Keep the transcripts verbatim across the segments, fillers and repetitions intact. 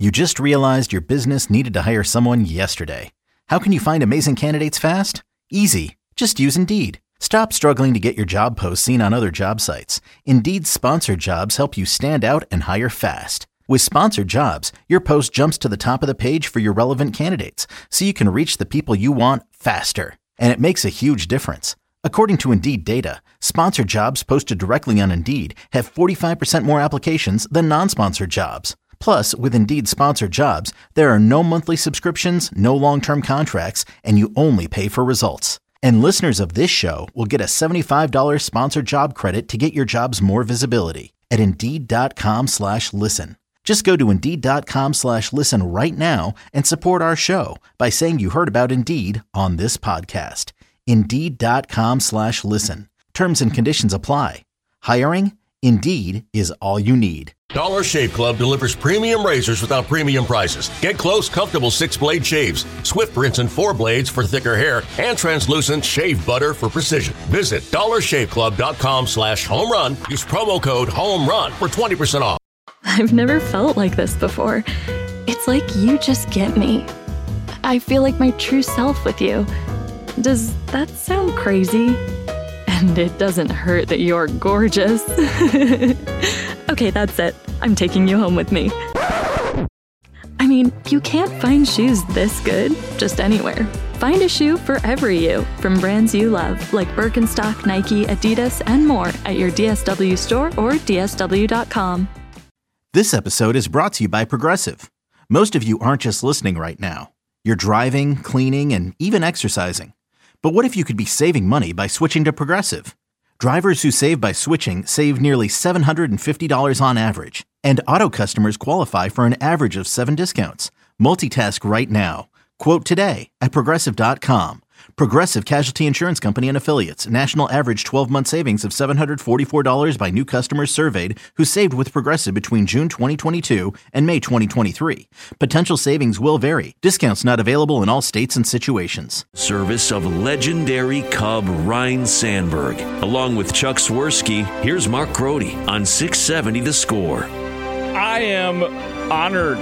You just realized your business needed to hire someone yesterday. How can you find amazing candidates fast? Easy. Just use Indeed. Stop struggling to get your job posts seen on other job sites. Indeed's sponsored jobs help you stand out and hire fast. With sponsored jobs, your post jumps to the top of the page for your relevant candidates, so you can reach the people you want faster. And it makes a huge difference. According to Indeed data, sponsored jobs posted directly on Indeed have forty-five percent more applications than non-sponsored jobs. Plus, with Indeed sponsored jobs, there are no monthly subscriptions, no long-term contracts, and you only pay for results. And listeners of this show will get a seventy-five dollars sponsored job credit to get your jobs more visibility at Indeed.com slash listen. Just go to Indeed.com slash listen right now and support our show by saying you heard about Indeed on this podcast. Indeed.com slash listen. Terms and conditions apply. Hiring? Indeed is all you need. Dollar Shave Club delivers premium razors without premium prices. Get close, comfortable six-blade shaves, swift rinse and four blades for thicker hair, and translucent shave butter for precision. Visit dollarshaveclub.com slash home run. Use promo code home run for twenty percent off. I've never felt like this before. It's like you just get me. I feel like my true self with you. Does that sound crazy? And it doesn't hurt that you're gorgeous. Okay, that's it. I'm taking you home with me. I mean, you can't find shoes this good just anywhere. Find a shoe for every you from brands you love, like Birkenstock, Nike, Adidas, and more at your D S W store or D S W dot com. This episode is brought to you by Progressive. Most of you aren't just listening right now. You're driving, cleaning, and even exercising. But what if you could be saving money by switching to Progressive? Drivers who save by switching save nearly seven hundred fifty dollars on average. And auto customers qualify for an average of seven discounts. Multitask right now. Quote today at Progressive dot com. Progressive Casualty Insurance Company and Affiliates. National average twelve-month savings of seven hundred forty-four dollars by new customers surveyed who saved with Progressive between June twenty twenty-two and May twenty twenty-three. Potential savings will vary. Discounts not available in all states and situations. Service of legendary Cub Ryne Sandberg. Along with Chuck Swirsky, here's Mark Grody on six seventy The Score. I am honored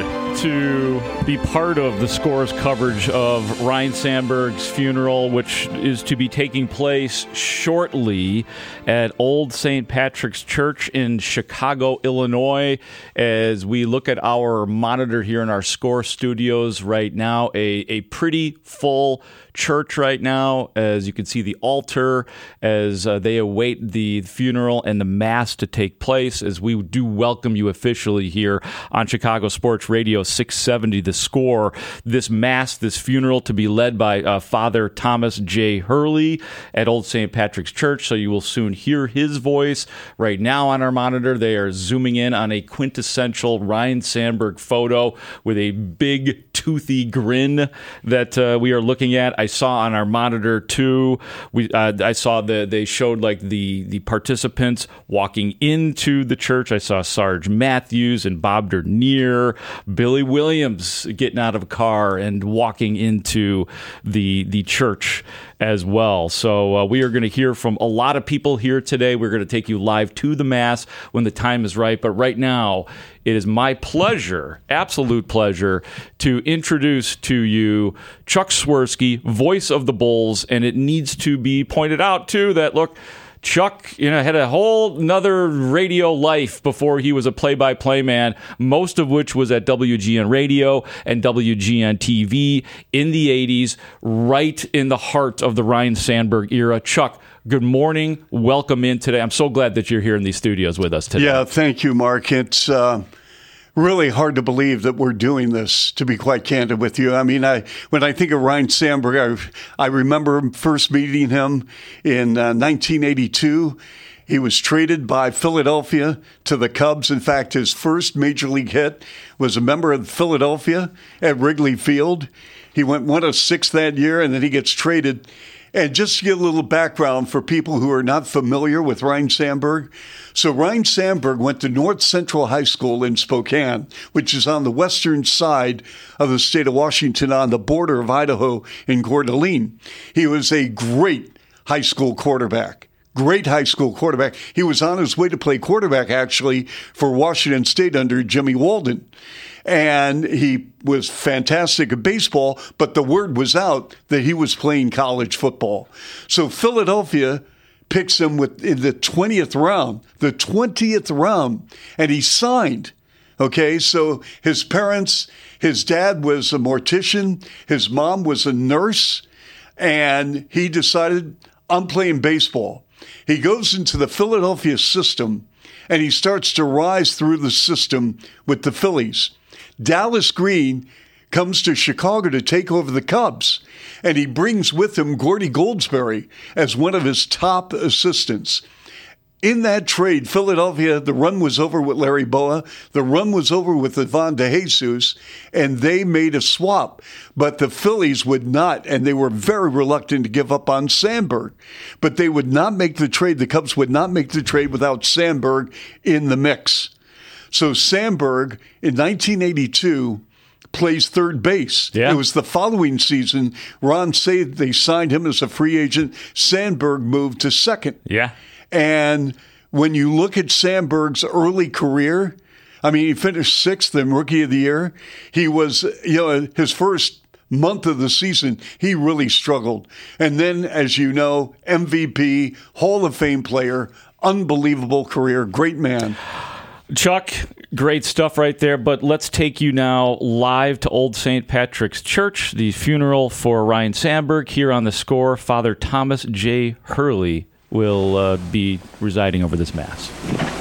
to be part of the Score's coverage of Ryne Sandberg's funeral, which is to be taking place shortly at Old Saint Patrick's Church in Chicago, Illinois. As we look at our monitor here in our Score studios right now, a, a pretty full church right now, as you can see the altar as uh, they await the funeral and the mass to take place, as we do welcome you officially here on Chicago Sports Radio six seventy The Score. This mass, this funeral to be led by uh, Father Thomas J. Hurley at Old Saint Patrick's Church, so you will soon hear his voice. Right now on our monitor, they are zooming in on a quintessential Ryne Sandberg photo with a big toothy grin that uh, we are looking at. I saw on our monitor too. We uh, I saw the they showed like the the participants walking into the church. I saw Sarge Matthews and Bob Dernier, Billy Williams getting out of a car and walking into the the church as well. So uh, we are going to hear from a lot of people here today. We're going to take you live to the Mass when the time is right. But right now, it is my pleasure, absolute pleasure, to introduce to you Chuck Swirsky, voice of the Bulls. And it needs to be pointed out, too, that, look, Chuck, you know, had a whole nother radio life before he was a play-by-play man, most of which was at W G N Radio and W G N T V in the eighties, right in the heart of the Ryne Sandberg era. Chuck, good morning. Welcome in today. I'm so glad that you're here in these studios with us today. Yeah, thank you, Mark. It's uh, really hard to believe that we're doing this, to be quite candid with you. I mean, I when I think of Ryne Sandberg, I, I remember first meeting him in uh, nineteen eighty-two. He was traded by Philadelphia to the Cubs. In fact, his first major league hit was a member of Philadelphia at Wrigley Field. He went one of six that year, and then he gets traded. And just to get a little background for people who are not familiar with Ryne Sandberg. So Ryne Sandberg went to North Central High School in Spokane, which is on the western side of the state of Washington on the border of Idaho and Coeur d'Alene. He was a great high school quarterback. Great high school quarterback. He was on his way to play quarterback, actually, for Washington State under Jimmy Walden. And he was fantastic at baseball, but the word was out that he was playing college football. So Philadelphia picks him with in the twentieth round, the twentieth round, and he signed. Okay, so his parents, his dad was a mortician, his mom was a nurse, and he decided, I'm playing baseball. He goes into the Philadelphia system, and he starts to rise through the system with the Phillies. Dallas Green comes to Chicago to take over the Cubs, and he brings with him Gordy Goldsberry as one of his top assistants. In that trade, Philadelphia, the run was over with Larry Boa, the run was over with Ivan DeJesus, and they made a swap. But the Phillies would not, and they were very reluctant to give up on Sandberg. But they would not make the trade. The Cubs would not make the trade without Sandberg in the mix. So Sandberg, in nineteen eighty-two, plays third base. Yeah. It was the following season. Ron said they signed him as a free agent. Sandberg moved to second. Yeah. And when you look at Sandberg's early career, I mean, he finished sixth in Rookie of the Year. He was, you know, his first month of the season, he really struggled. And then, as you know, M V P, Hall of Fame player, unbelievable career, great man. Chuck, great stuff right there, but let's take you now live to Old Saint Patrick's Church, the funeral for Ryne Sandberg. Here on The Score, Father Thomas J. Hurley will uh, be residing over this Mass.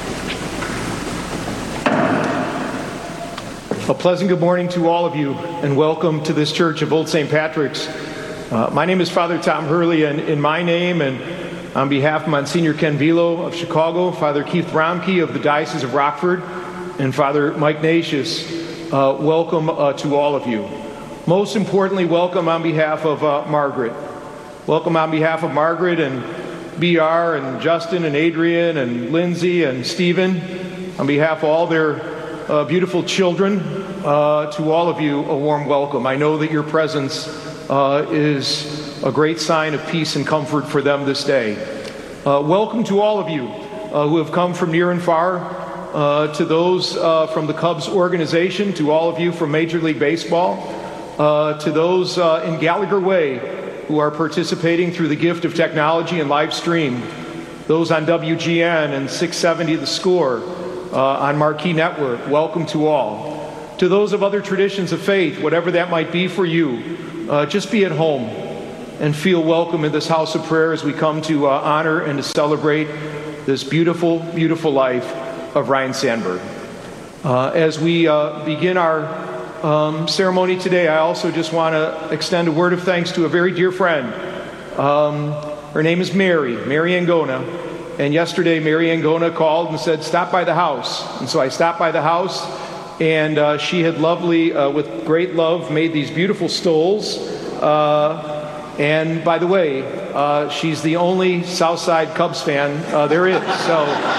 A pleasant good morning to all of you, and welcome to this church of Old Saint Patrick's. Uh, my name is Father Tom Hurley, and in my name and on behalf of Monsignor Ken Vilo of Chicago, Father Keith Romke of the Diocese of Rockford, and Father Mike Natius, uh, welcome uh, to all of you. Most importantly, welcome on behalf of uh, Margaret. Welcome on behalf of Margaret and B R and Justin and Adrian and Lindsay and Stephen, on behalf of all their uh, beautiful children, uh, to all of you, a warm welcome. I know that your presence uh, is a great sign of peace and comfort for them this day. Uh, welcome to all of you uh, who have come from near and far, uh, to those uh, from the Cubs organization, to all of you from Major League Baseball, uh, to those uh, in Gallagher Way who are participating through the gift of technology and live stream, those on W G N and six seventy The Score, uh, on Marquee Network, welcome to all. To those of other traditions of faith, whatever that might be for you, uh, just be at home and feel welcome in this house of prayer as we come to uh, honor and to celebrate this beautiful, beautiful life of Ryne Sandberg. Uh, as we uh, begin our Um, ceremony today, I also just want to extend a word of thanks to a very dear friend. Um, her name is Mary, Mary Angona. And yesterday, Mary Angona called and said, stop by the house. And so I stopped by the house, and uh, she had lovely, uh, with great love, made these beautiful stoles. Uh, and by the way, uh, she's the only Southside Cubs fan uh, there is. So,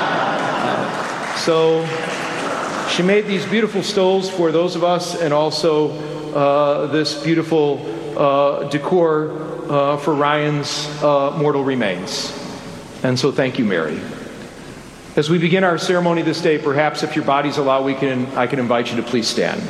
uh, so she made these beautiful stoles for those of us, and also uh, this beautiful uh, decor uh, for Ryan's uh, mortal remains. And so thank you, Mary. As we begin our ceremony this day, perhaps if your bodies allow, we can, I can invite you to please stand.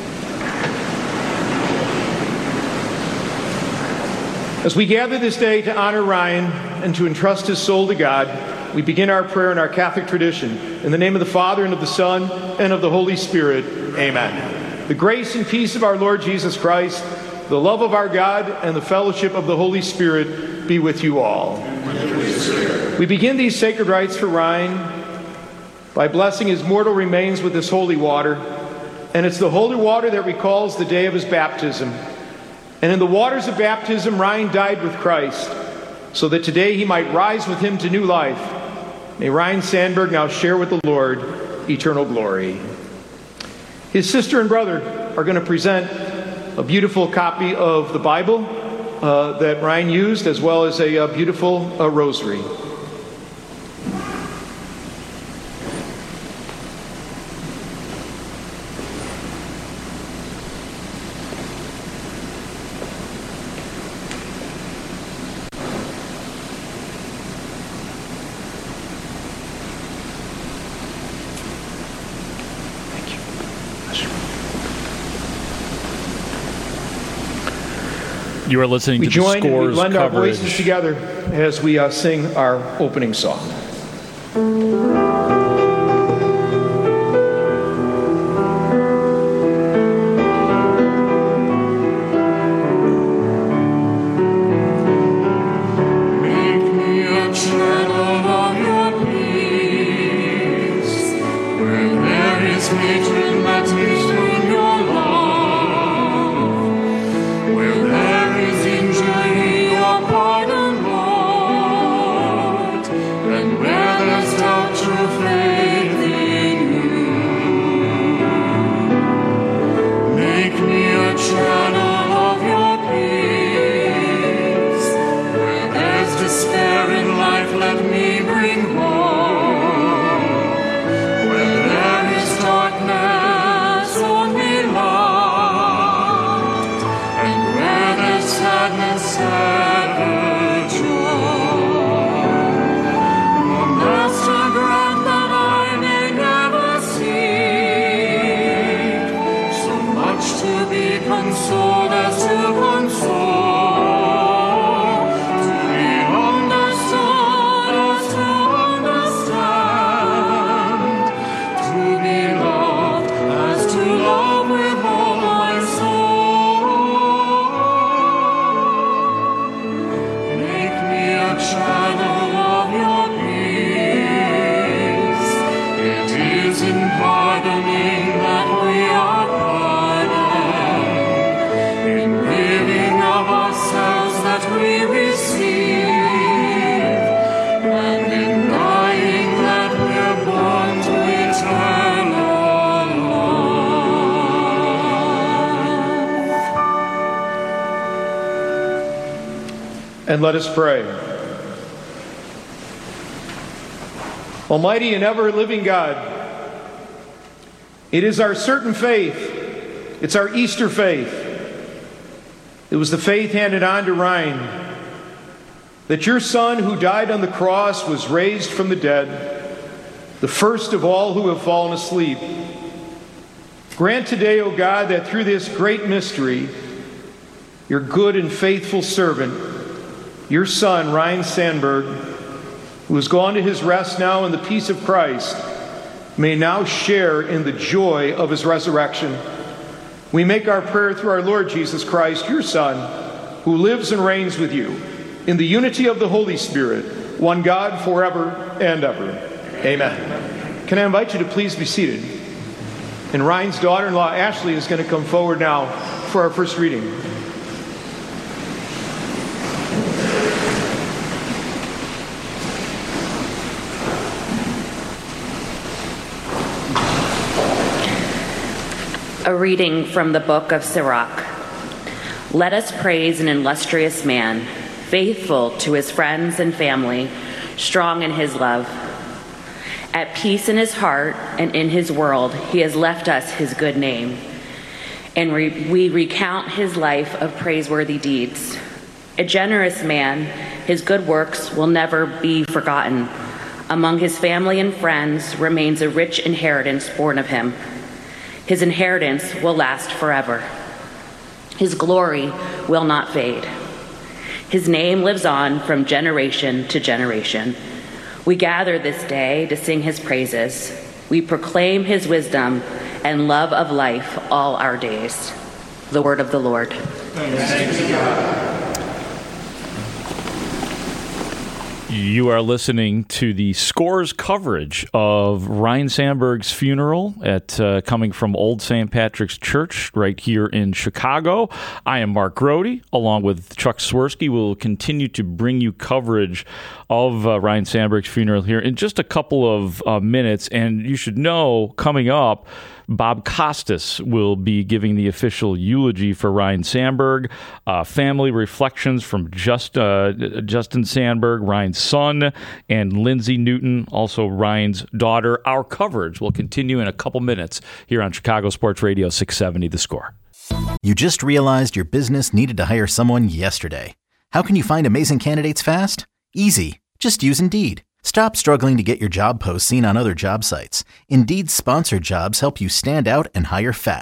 As we gather this day to honor Ryan and to entrust his soul to God, we begin our prayer in our Catholic tradition. In the name of the Father, and of the Son, and of the Holy Spirit. Amen. The grace and peace of our Lord Jesus Christ, the love of our God, and the fellowship of the Holy Spirit be with you all. We begin these sacred rites for Ryan by blessing his mortal remains with this holy water. And it's the holy water that recalls the day of his baptism. And in the waters of baptism, Ryan died with Christ, so that today he might rise with him to new life. May Ryne Sandberg now share with the Lord eternal glory. His sister and brother are going to present a beautiful copy of the Bible uh, that Ryan used, as well as a, a beautiful uh, rosary. You are listening we to join the Scores and we blend coverage. our voices together as we uh, sing our opening song. And let us pray. Almighty and ever-living God, it is our certain faith, it's our Easter faith. It was the faith handed on to Ryan, that your Son who died on the cross was raised from the dead, the first of all who have fallen asleep. Grant today, O God, that through this great mystery, your good and faithful servant, your Son, Ryan Sandberg, who has gone to his rest now in the peace of Christ, may now share in the joy of his resurrection. We make our prayer through our Lord Jesus Christ, your Son, who lives and reigns with you in the unity of the Holy Spirit, one God forever and ever. Amen. Can I invite you to please be seated? And Ryan's daughter-in-law, Ashley, is going to come forward now for our first reading. A reading from the book of Sirach. Let us praise an illustrious man, faithful to his friends and family, strong in his love. At peace in his heart and in his world, he has left us his good name. And re- we recount his life of praiseworthy deeds. A generous man, his good works will never be forgotten. Among his family and friends remains a rich inheritance born of him. His inheritance will last forever. His glory will not fade. His name lives on from generation to generation. We gather this day to sing his praises. We proclaim his wisdom and love of life all our days. The word of the Lord. Thanks be to God. You are listening to the Scores coverage of Ryan Sandberg's funeral at uh, coming from Old Saint Patrick's Church right here in Chicago. I am Mark Grody, along with Chuck Swirsky. We'll continue to bring you coverage of uh, Ryan Sandberg's funeral here in just a couple of uh, minutes. And you should know, coming up, Bob Costas will be giving the official eulogy for Ryan Sandberg. Uh, family reflections from just, uh, Justin Sandberg, Ryan's son, and Lindsay Newton, also Ryan's daughter. Our coverage will continue in a couple minutes here on Chicago Sports Radio six seventy The Score. You just realized your business needed to hire someone yesterday. How can you find amazing candidates fast? Easy. Just use Indeed. Stop struggling to get your job posts seen on other job sites. Indeed's sponsored jobs help you stand out and hire fast.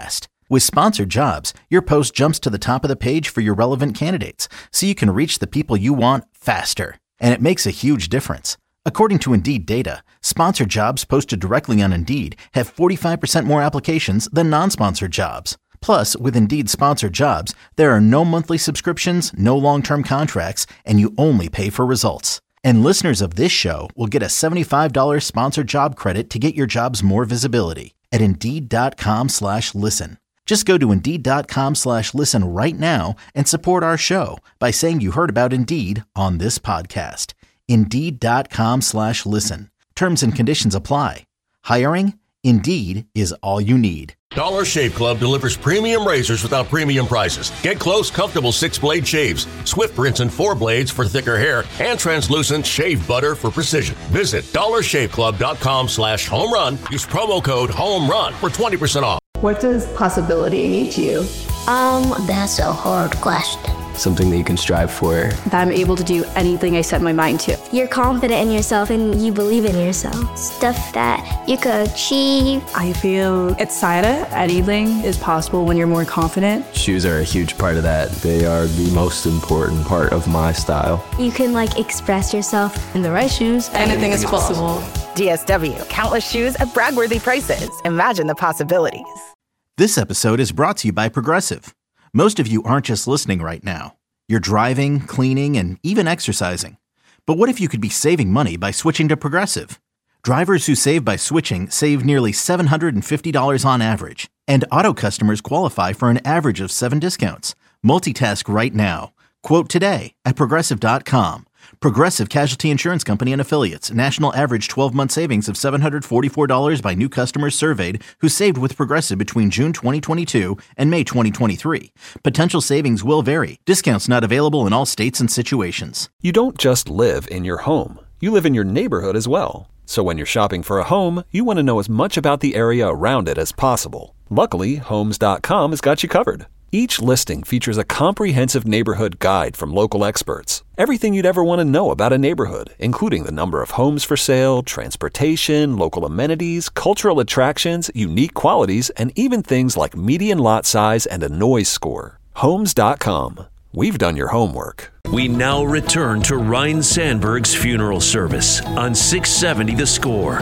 With Sponsored Jobs, your post jumps to the top of the page for your relevant candidates, so you can reach the people you want faster. And it makes a huge difference. According to Indeed data, sponsored jobs posted directly on Indeed have forty-five percent more applications than non-sponsored jobs. Plus, with Indeed Sponsored Jobs, there are no monthly subscriptions, no long-term contracts, and you only pay for results. And listeners of this show will get a seventy-five dollars sponsored job credit to get your jobs more visibility at Indeed.com slash listen. Just go to Indeed.com slash listen right now and support our show by saying you heard about Indeed on this podcast. Indeed.com slash listen. Terms and conditions apply. Hiring? Indeed is all you need. Dollar Shave Club delivers premium razors without premium prices. Get close, comfortable six-blade shaves, Swift rinse and four blades for thicker hair, and translucent shave butter for precision. Visit dollar shave club dot com slash home run. Use promo code HOMERUN for twenty percent off. What does possibility mean to you? Um, that's a hard question. Something that you can strive for. That I'm able to do anything I set my mind to. You're confident in yourself and you believe in yourself. Stuff that you could achieve. I feel excited. Anything is possible when you're more confident. Shoes are a huge part of that. They are the most important part of my style. You can like express yourself. In the right shoes, anything is possible. D S W, countless shoes at brag-worthy prices. Imagine the possibilities. This episode is brought to you by Progressive. Most of you aren't just listening right now. You're driving, cleaning, and even exercising. But what if you could be saving money by switching to Progressive? Drivers who save by switching save nearly seven hundred fifty dollars on average. And auto customers qualify for an average of seven discounts. Multitask right now. Quote today at Progressive dot com. Progressive Casualty Insurance Company and Affiliates. National average twelve-month savings of seven hundred forty-four dollars by new customers surveyed who saved with Progressive between June twenty twenty-two and May twenty twenty-three. Potential savings will vary. Discounts not available in all states and situations. You don't just live in your home. You live in your neighborhood as well. So when you're shopping for a home, you want to know as much about the area around it as possible. Luckily, Homes dot com has got you covered. Each listing features a comprehensive neighborhood guide from local experts. Everything you'd ever want to know about a neighborhood, including the number of homes for sale, transportation, local amenities, cultural attractions, unique qualities, and even things like median lot size and a noise score. Homes dot com. We've done your homework. We now return to Ryne Sandberg's funeral service on six seventy The Score.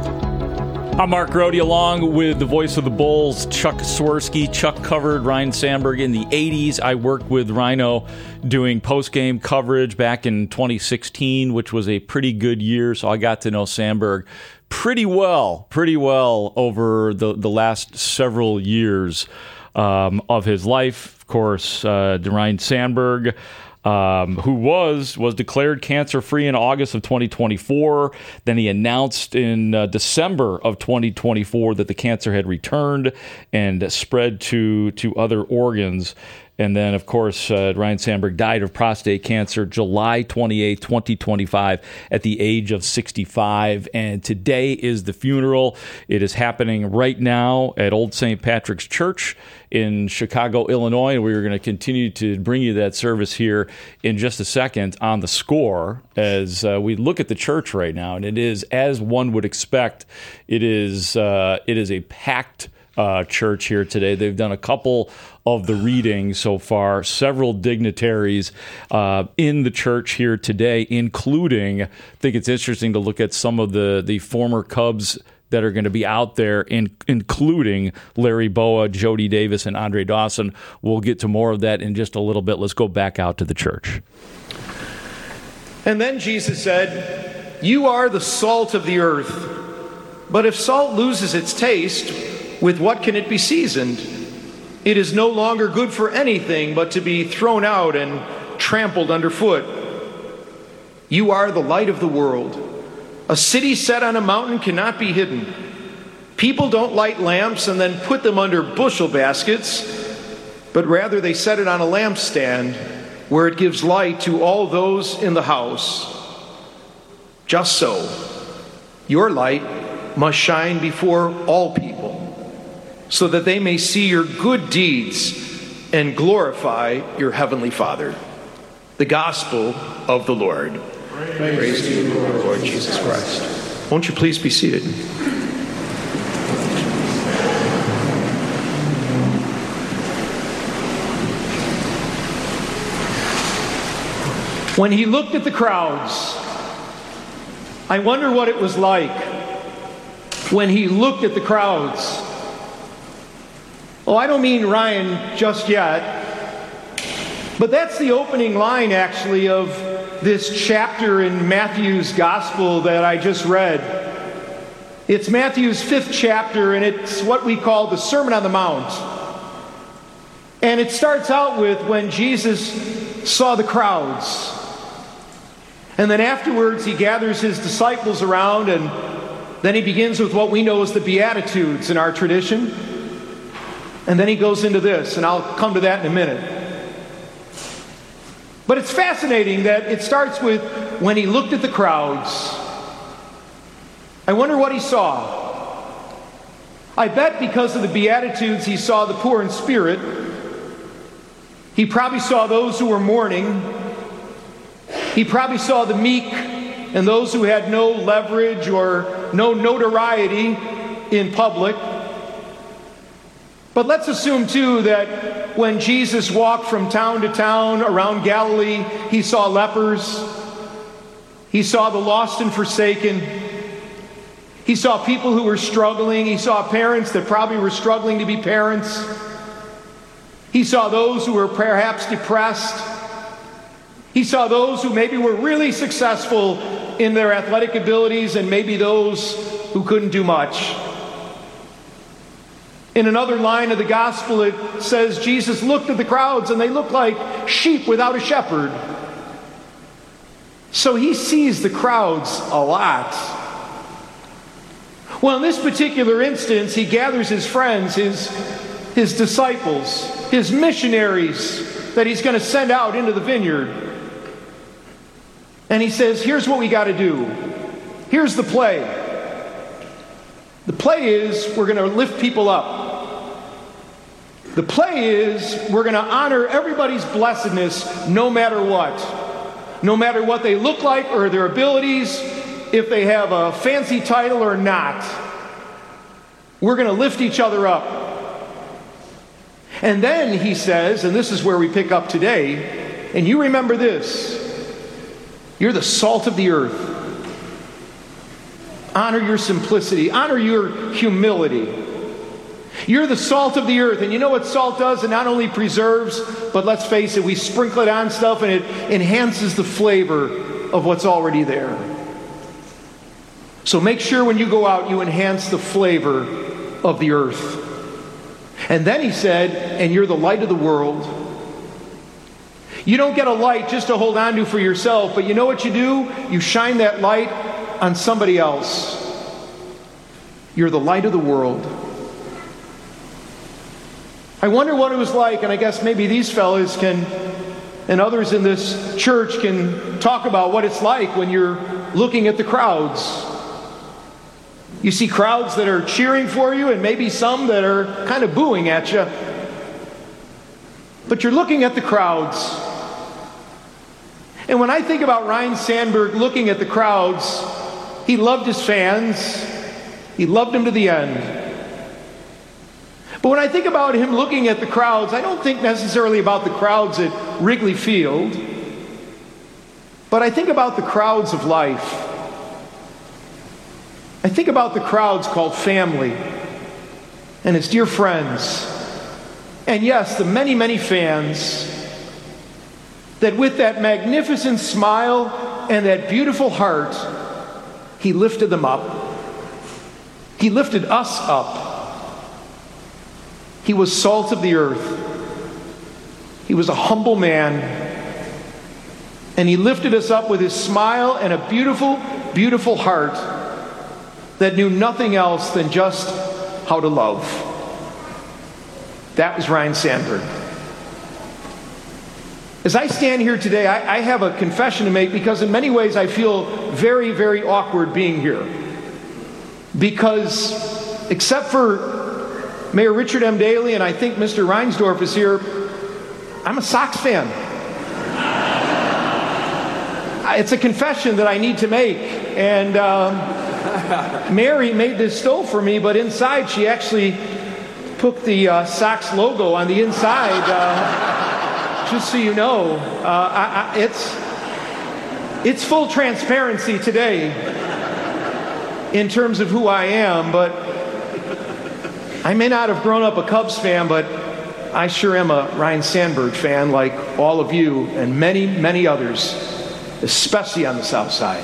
I'm Mark Grote, along with the voice of the Bulls, Chuck Swirsky. Chuck covered Ryne Sandberg in the eighties. I worked with Rhino doing post-game coverage back in twenty sixteen, which was a pretty good year, so I got to know Sandberg pretty well, pretty well over the, the last several years um, of his life. Of course, uh, Ryne Sandberg, Um, who was was declared cancer-free in August of twenty twenty-four. Then he announced in uh, December of twenty twenty-four that the cancer had returned and spread to to other organs. And then, of course, uh, Ryne Sandberg died of prostate cancer July twenty-eighth, twenty twenty-five at the age of sixty-five. And today is the funeral. It is happening right now at Old Saint Patrick's Church in Chicago, Illinois. And we're going to continue to bring you that service here in just a second on The Score as uh, we look at the church right now. And it is, as one would expect, it is uh, it is a packed Uh, church here today. They've done a couple of the readings so far, several dignitaries uh, in the church here today, including, I think it's interesting to look at some of the, the former Cubs that are going to be out there, in, including Larry Bowa, Jody Davis, and Andre Dawson. We'll get to more of that in just a little bit. Let's go back out to the church. And then Jesus said, "You are the salt of the earth, but if salt loses its taste, with what can it be seasoned? It is no longer good for anything but to be thrown out and trampled underfoot. You are the light of the world. A city set on a mountain cannot be hidden. People don't light lamps and then put them under bushel baskets, but rather they set it on a lampstand where it gives light to all those in the house. Just so, your light must shine before all people, so that they may see your good deeds and glorify your heavenly Father." The Gospel of the Lord. Praise, Praise to you, Lord, Lord Jesus Christ. Won't you please be seated? When he looked at the crowds, I wonder what it was like when he looked at the crowds. Oh, I don't mean Ryan just yet, but that's the opening line, actually, of this chapter in Matthew's Gospel that I just read. It's Matthew's fifth chapter, and it's what we call the Sermon on the Mount. And it starts out with when Jesus saw the crowds. And then afterwards, he gathers his disciples around, and then he begins with what we know as the Beatitudes in our tradition. And then he goes into this, and I'll come to that in a minute. But it's fascinating that it starts with when he looked at the crowds. I wonder what he saw. I bet because of the Beatitudes, he saw the poor in spirit. He probably saw those who were mourning. He probably saw the meek and those who had no leverage or no notoriety in public. But let's assume, too, that when Jesus walked from town to town around Galilee, he saw lepers. He saw the lost and forsaken. He saw people who were struggling. He saw parents that probably were struggling to be parents. He saw those who were perhaps depressed. He saw those who maybe were really successful in their athletic abilities and maybe those who couldn't do much. In another line of the gospel, it says Jesus looked at the crowds and they looked like sheep without a shepherd. So he sees the crowds a lot. Well, in this particular instance, he gathers his friends, his, his disciples, his missionaries that he's going to send out into the vineyard. And he says, here's what we got to do. Here's the play. The play is we're going to lift people up. The play is we're going to honor everybody's blessedness no matter what. No matter what they look like or their abilities, if they have a fancy title or not. We're going to lift each other up. And then he says, and this is where we pick up today, and you remember this, you're the salt of the earth. Honor your simplicity. Honor your humility. You're the salt of the earth. And you know what salt does? It not only preserves, but let's face it, we sprinkle it on stuff and it enhances the flavor of what's already there. So make sure when you go out, you enhance the flavor of the earth. And then he said, and you're the light of the world. You don't get a light just to hold on to for yourself, but you know what you do? You shine that light on somebody else. You're the light of the world. I wonder what it was like, and I guess maybe these fellas can, and others in this church can talk about what it's like when you're looking at the crowds. You see crowds that are cheering for you, and maybe some that are kind of booing at you. But you're looking at the crowds. And when I think about Ryne Sandberg looking at the crowds, he loved his fans. He loved them to the end. But when I think about him looking at the crowds, I don't think necessarily about the crowds at Wrigley Field, but I think about the crowds of life. I think about the crowds called family and his dear friends. And yes, the many, many fans that with that magnificent smile and that beautiful heart, he lifted them up. He lifted us up. He was salt of the earth. He was a humble man. And he lifted us up with his smile and a beautiful, beautiful heart that knew nothing else than just how to love. That was Ryne Sandberg. As I stand here today, I, I have a confession to make because in many ways I feel very, very awkward being here. Because except for Mayor Richard M. Daley, and I think Mister Reinsdorf is here, I'm a Sox fan. It's a confession that I need to make. And um, Mary made this stove for me, but inside she actually put the uh, Sox logo on the inside. Uh, just so you know, uh, I, I, it's It's full transparency today in terms of who I am, but I may not have grown up a Cubs fan, but I sure am a Ryne Sandberg fan, like all of you and many, many others, especially on the South Side.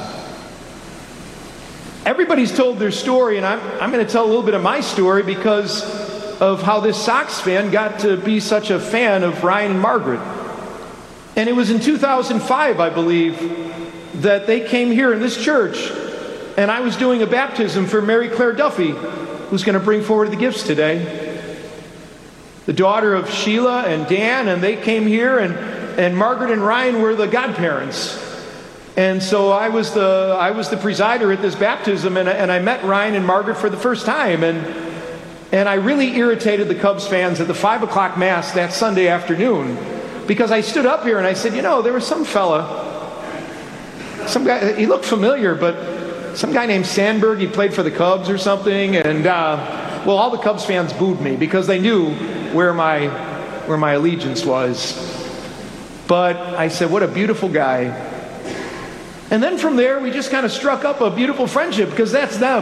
Everybody's told their story, and I'm, I'm going to tell a little bit of my story because of how this Sox fan got to be such a fan of Ryan and Margaret. And it was in two thousand five, I believe, that they came here in this church, and I was doing a baptism for Mary Claire Duffy, who's going to bring forward the gifts today. The daughter of Sheila and Dan, and they came here, and, and Margaret and Ryan were the godparents. And so I was the I was the presider at this baptism, and, and I met Ryan and Margaret for the first time, and and I really irritated the Cubs fans at the five o'clock mass that Sunday afternoon, because I stood up here and I said, you know, there was some fella, some guy, he looked familiar, but some guy named Sandberg, he played for the Cubs or something, and uh, well, all the Cubs fans booed me because they knew where my where my allegiance was. But I said, what a beautiful guy. And then from there, we just kind of struck up a beautiful friendship because that's them.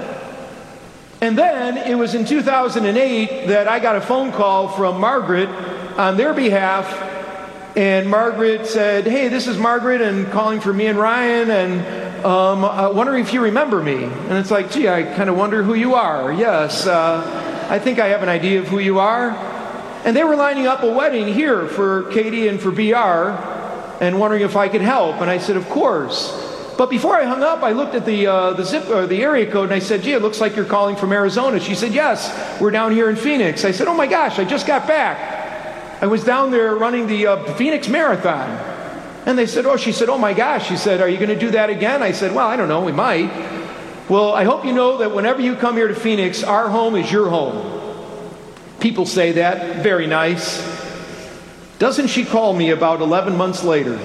And then it was in two thousand eight that I got a phone call from Margaret on their behalf. And Margaret said, hey, this is Margaret and calling for me and Ryan, and um, I wonder if you remember me. And it's like, gee, I kind of wonder who you are. Yes, uh, I think I have an idea of who you are. And they were lining up a wedding here for Katie and for B R and wondering if I could help. And I said, of course. But before I hung up, I looked at the uh, the zip or the area code, and I said, gee, it looks like you're calling from Arizona. She said, yes, we're down here in Phoenix. I said, oh my gosh, I just got back. I was down there running the uh, Phoenix Marathon. And they said, oh, she said, oh my gosh. She said, are you going to do that again? I said, well, I don't know, we might. Well, I hope you know that whenever you come here to Phoenix, our home is your home. People say that, very nice. Doesn't she call me about eleven months later?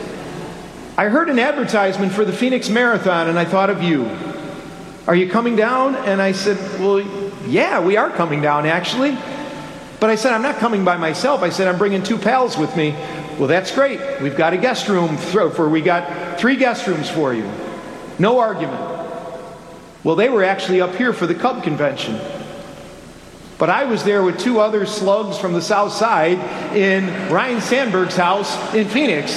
I heard an advertisement for the Phoenix Marathon, and I thought of you. Are you coming down? And I said, well, yeah, we are coming down, actually. But I said, I'm not coming by myself. I said, I'm bringing two pals with me. Well, that's great. We've got a guest room for, we got three guest rooms for you. No argument. Well, they were actually up here for the Cub convention. But I was there with two other slugs from the South Side in Ryne Sandberg's house in Phoenix.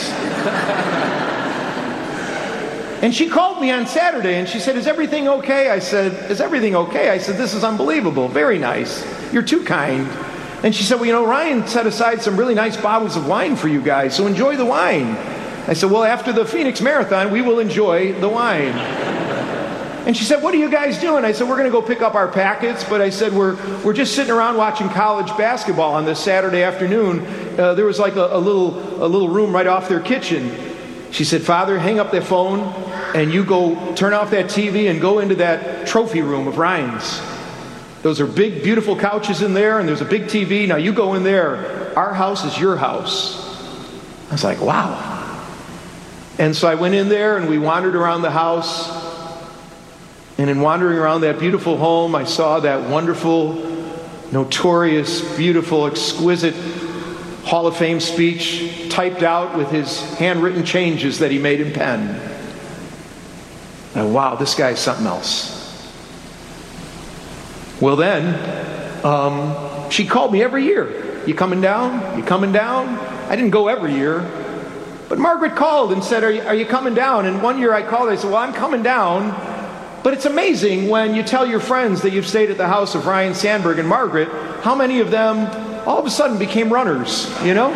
And she called me on Saturday and she said, is everything okay? I said, is everything okay? I said, this is unbelievable. Very nice. You're too kind. And she said, well, you know, Ryan set aside some really nice bottles of wine for you guys, so enjoy the wine. I said, well, after the Phoenix Marathon, we will enjoy the wine. And she said, what are you guys doing? I said, we're going to go pick up our packets, but I said, we're we're just sitting around watching college basketball on this Saturday afternoon. Uh, there was like a, a little a little room right off their kitchen. She said, Father, hang up that phone, and you go turn off that T V and go into that trophy room of Ryan's. Those are big, beautiful couches in there, and there's a big T V. Now you go in there. Our house is your house. I was like, wow. And so I went in there, and we wandered around the house. And in wandering around that beautiful home, I saw that wonderful, notorious, beautiful, exquisite Hall of Fame speech typed out with his handwritten changes that he made in pen. And wow, this guy's something else. Well then, um, she called me every year. You coming down? You coming down? I didn't go every year. But Margaret called and said, are you, are you coming down? And one year I called, I said, well, I'm coming down. But it's amazing when you tell your friends that you've stayed at the house of Ryne Sandberg and Margaret, how many of them all of a sudden became runners, you know?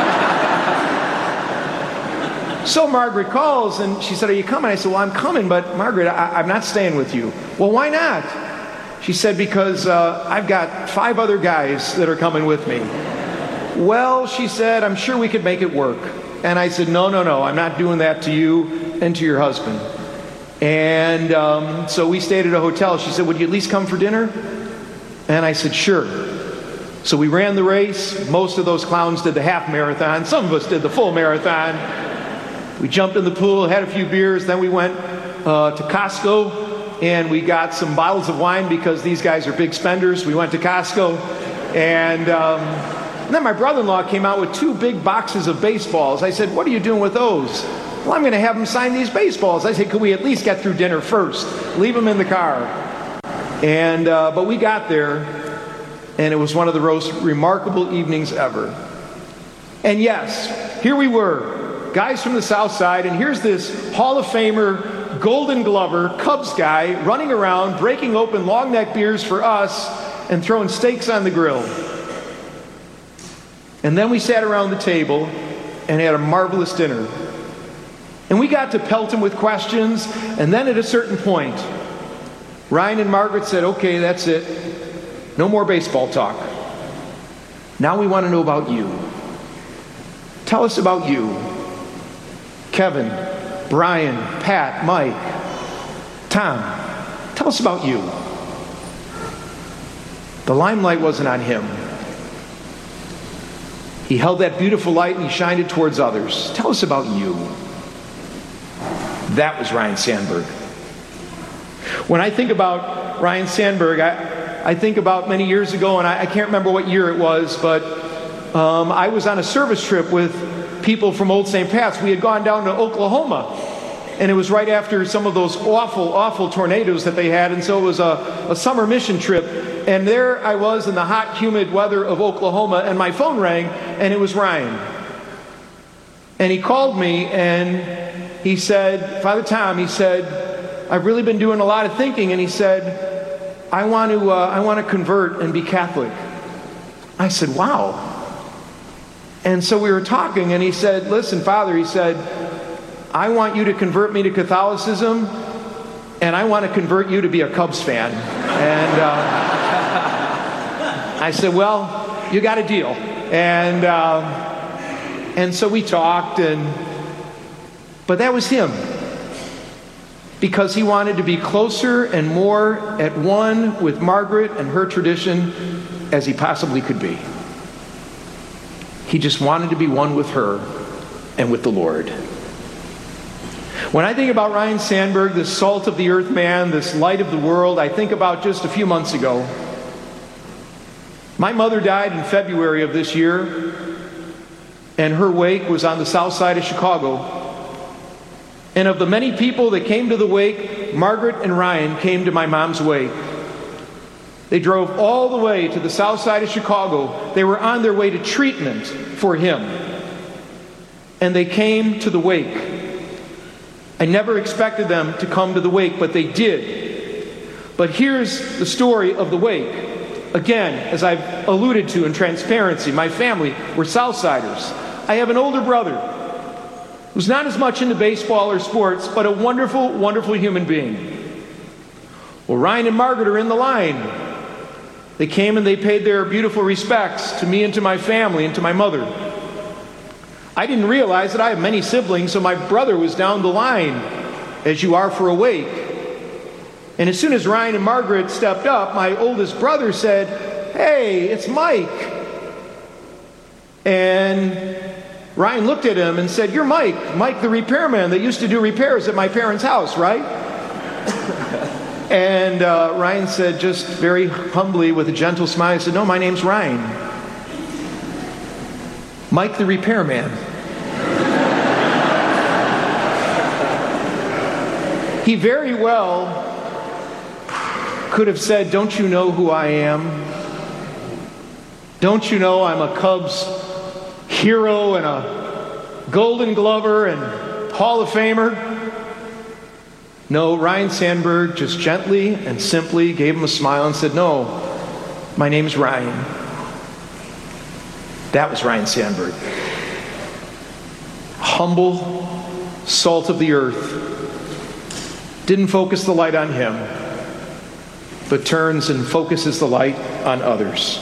So Margaret calls and she said, are you coming? I said, well, I'm coming, but Margaret, I- I'm not staying with you. Well, why not? She said, because uh, I've got five other guys that are coming with me. Well, she said, I'm sure we could make it work. And I said, no, no, no, I'm not doing that to you and to your husband. And um, so we stayed at a hotel. She said, would you at least come for dinner? And I said, sure. So we ran the race. Most of those clowns did the half marathon. Some of us did the full marathon. We jumped in the pool, had a few beers. Then we went uh, to Costco, and we got some bottles of wine because these guys are big spenders. We went to Costco. And, um, and then my brother-in-law came out with two big boxes of baseballs. I said, what are you doing with those? well, I'm going to have him sign these baseballs. I said, could we at least get through dinner first? Leave him in the car. And uh, but we got there, and it was one of the most remarkable evenings ever. And yes, here we were, guys from the South Side, and here's this Hall of Famer, Golden Glover, Cubs guy running around, breaking open long neck beers for us and throwing steaks on the grill. And then we sat around the table and had a marvelous dinner. And we got to pelt him with questions, and then at a certain point, Ryan and Margaret said, okay, that's it. No more baseball talk. Now we want to know about you. Tell us about you. Kevin, Brian, Pat, Mike, Tom, tell us about you. The limelight wasn't on him. He held that beautiful light and he shined it towards others. Tell us about you. That was Ryne Sandberg. When I think about Ryne Sandberg, I, I think about many years ago, and I, I can't remember what year it was, but um, I was on a service trip with people from Old Saint Pat's. We had gone down to Oklahoma, and it was right after some of those awful, awful tornadoes that they had, and so it was a, a summer mission trip. And there I was in the hot, humid weather of Oklahoma, and my phone rang, and it was Ryan. And he called me, and he said, Father Tom, he said, I've really been doing a lot of thinking, and he said, I want to, uh, I want to convert and be Catholic. I said, wow. And so we were talking, and he said, listen, Father, he said, I want you to convert me to Catholicism, and I want to convert you to be a Cubs fan. And uh, I said, well, you got a deal. And uh, and so we talked, and but that was him. Because he wanted to be closer and more at one with Margaret and her tradition as he possibly could be. He just wanted to be one with her and with the Lord. When I think about Ryne Sandberg, this salt of the earth man, this light of the world, I think about just a few months ago. My mother died in February of this year, and her wake was on the south side of Chicago. And of the many people that came to the wake, Margaret and Ryan came to my mom's wake. They drove all the way to the south side of Chicago. They were on their way to treatment for him. And they came to the wake. I never expected them to come to the wake, but they did. But here's the story of the wake. Again, as I've alluded to in transparency, my family were Southsiders. I have an older brother who's not as much into baseball or sports, but a wonderful, wonderful human being. Well, Ryan and Margaret are in the line. They came and they paid their beautiful respects to me and to my family and to my mother. I didn't realize that I have many siblings, so my brother was down the line, as you are for a wake. And as soon as Ryan and Margaret stepped up, my oldest brother said, hey, it's Mike. And Ryan looked at him and said, you're Mike, Mike the repairman that used to do repairs at my parents' house, right? And uh, Ryan said, just very humbly with a gentle smile, he said, no, my name's Ryan. Mike the repairman. He very well could have said, don't you know who I am? Don't you know I'm a Cubs hero and a Golden Glover and Hall of Famer? No, Ryne Sandberg just gently and simply gave him a smile and said, no, my name's Ryan. That was Ryne Sandberg. Humble, salt of the earth. Didn't focus the light on him, but turns and focuses the light on others.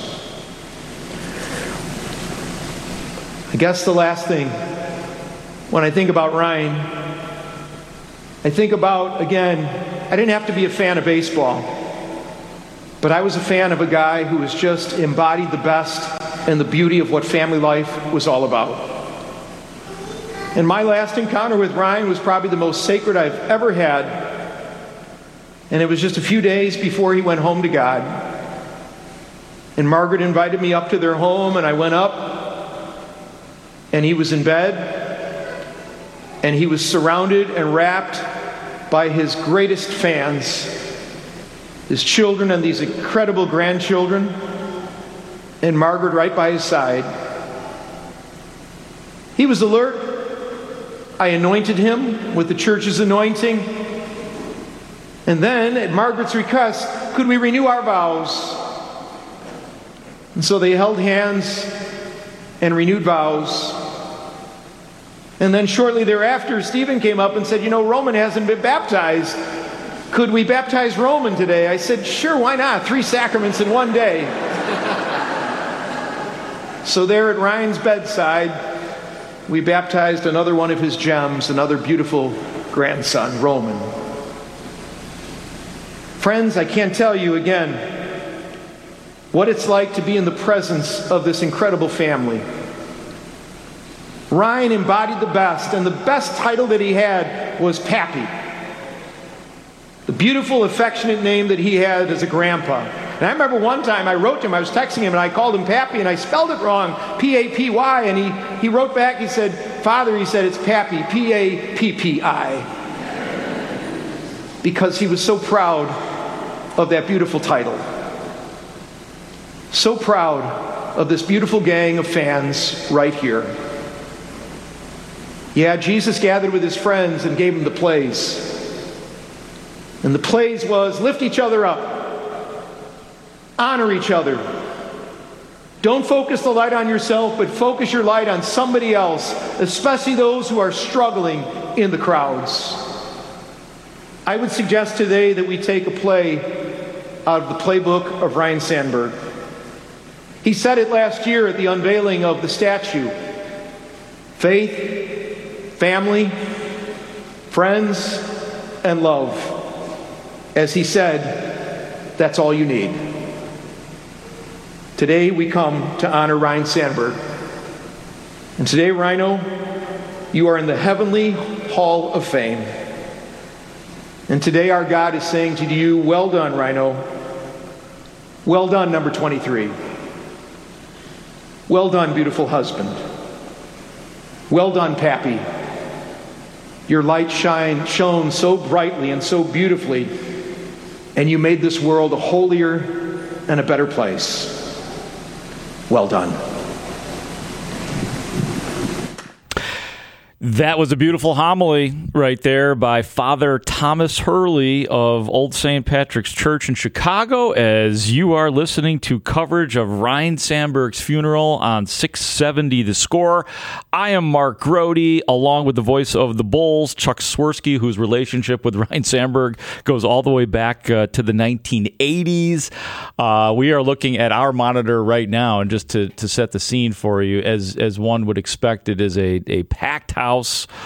I guess the last thing, when I think about Ryan, I think about, again, I didn't have to be a fan of baseball, but I was a fan of a guy who was just embodied the best and the beauty of what family life was all about. And my last encounter with Ryan was probably the most sacred I've ever had. And it was just a few days before he went home to God. And Margaret invited me up to their home, and I went up, and he was in bed. and he was surrounded and wrapped by his greatest fans, his children and these incredible grandchildren, and Margaret right by his side. He was alert. I anointed him with the church's anointing. And then, at Margaret's request, could we renew our vows? And so they held hands and renewed vows. And then shortly thereafter, Stephen came up and said, you know, Roman hasn't been baptized. Could we baptize Roman today? I said, sure, why not? Three sacraments in one day. So there at Ryan's bedside, we baptized another one of his gems, another beautiful grandson, Roman. Friends, I can't tell you again what it's like to be in the presence of this incredible family. Ryan embodied the best, and the best title that he had was Pappy. The beautiful, affectionate name that he had as a grandpa. And I remember one time I wrote to him, I was texting him, and I called him Pappy, and I spelled it wrong, P A P Y, and he, he wrote back, he said, Father, he said, it's Pappy, P A P P I. Because he was so proud of that beautiful title. So proud of this beautiful gang of fans right here. Yeah, Jesus gathered with his friends and gave them the plays. And the plays was lift each other up, honor each other. Don't focus the light on yourself, but focus your light on somebody else, especially those who are struggling in the crowds. I would suggest today that we take a play out of the playbook of Ryne Sandberg. He said it last year at the unveiling of the statue. Faith, family, friends, and love. As he said, that's all you need. Today we come to honor Ryne Sandberg. And today, Rhino, you are in the Heavenly Hall of Fame. And today our God is saying to you, well done, Rhino. Well done, number twenty-three. Well done, beautiful husband. Well done, Pappy. Your light shine shone so brightly and so beautifully, and you made this world a holier and a better place. Well done. That was a beautiful homily right there by Father Thomas Hurley of Old Saint Patrick's Church in Chicago, as you are listening to coverage of Ryne Sandberg's funeral on six seventy The Score. I am Mark Grody, along with the voice of the Bulls, Chuck Swirsky, whose relationship with Ryne Sandberg goes all the way back uh, to the nineteen eighties. Uh, we are looking at our monitor right now, and just to, to set the scene for you, as as one would expect, it is a, a packed house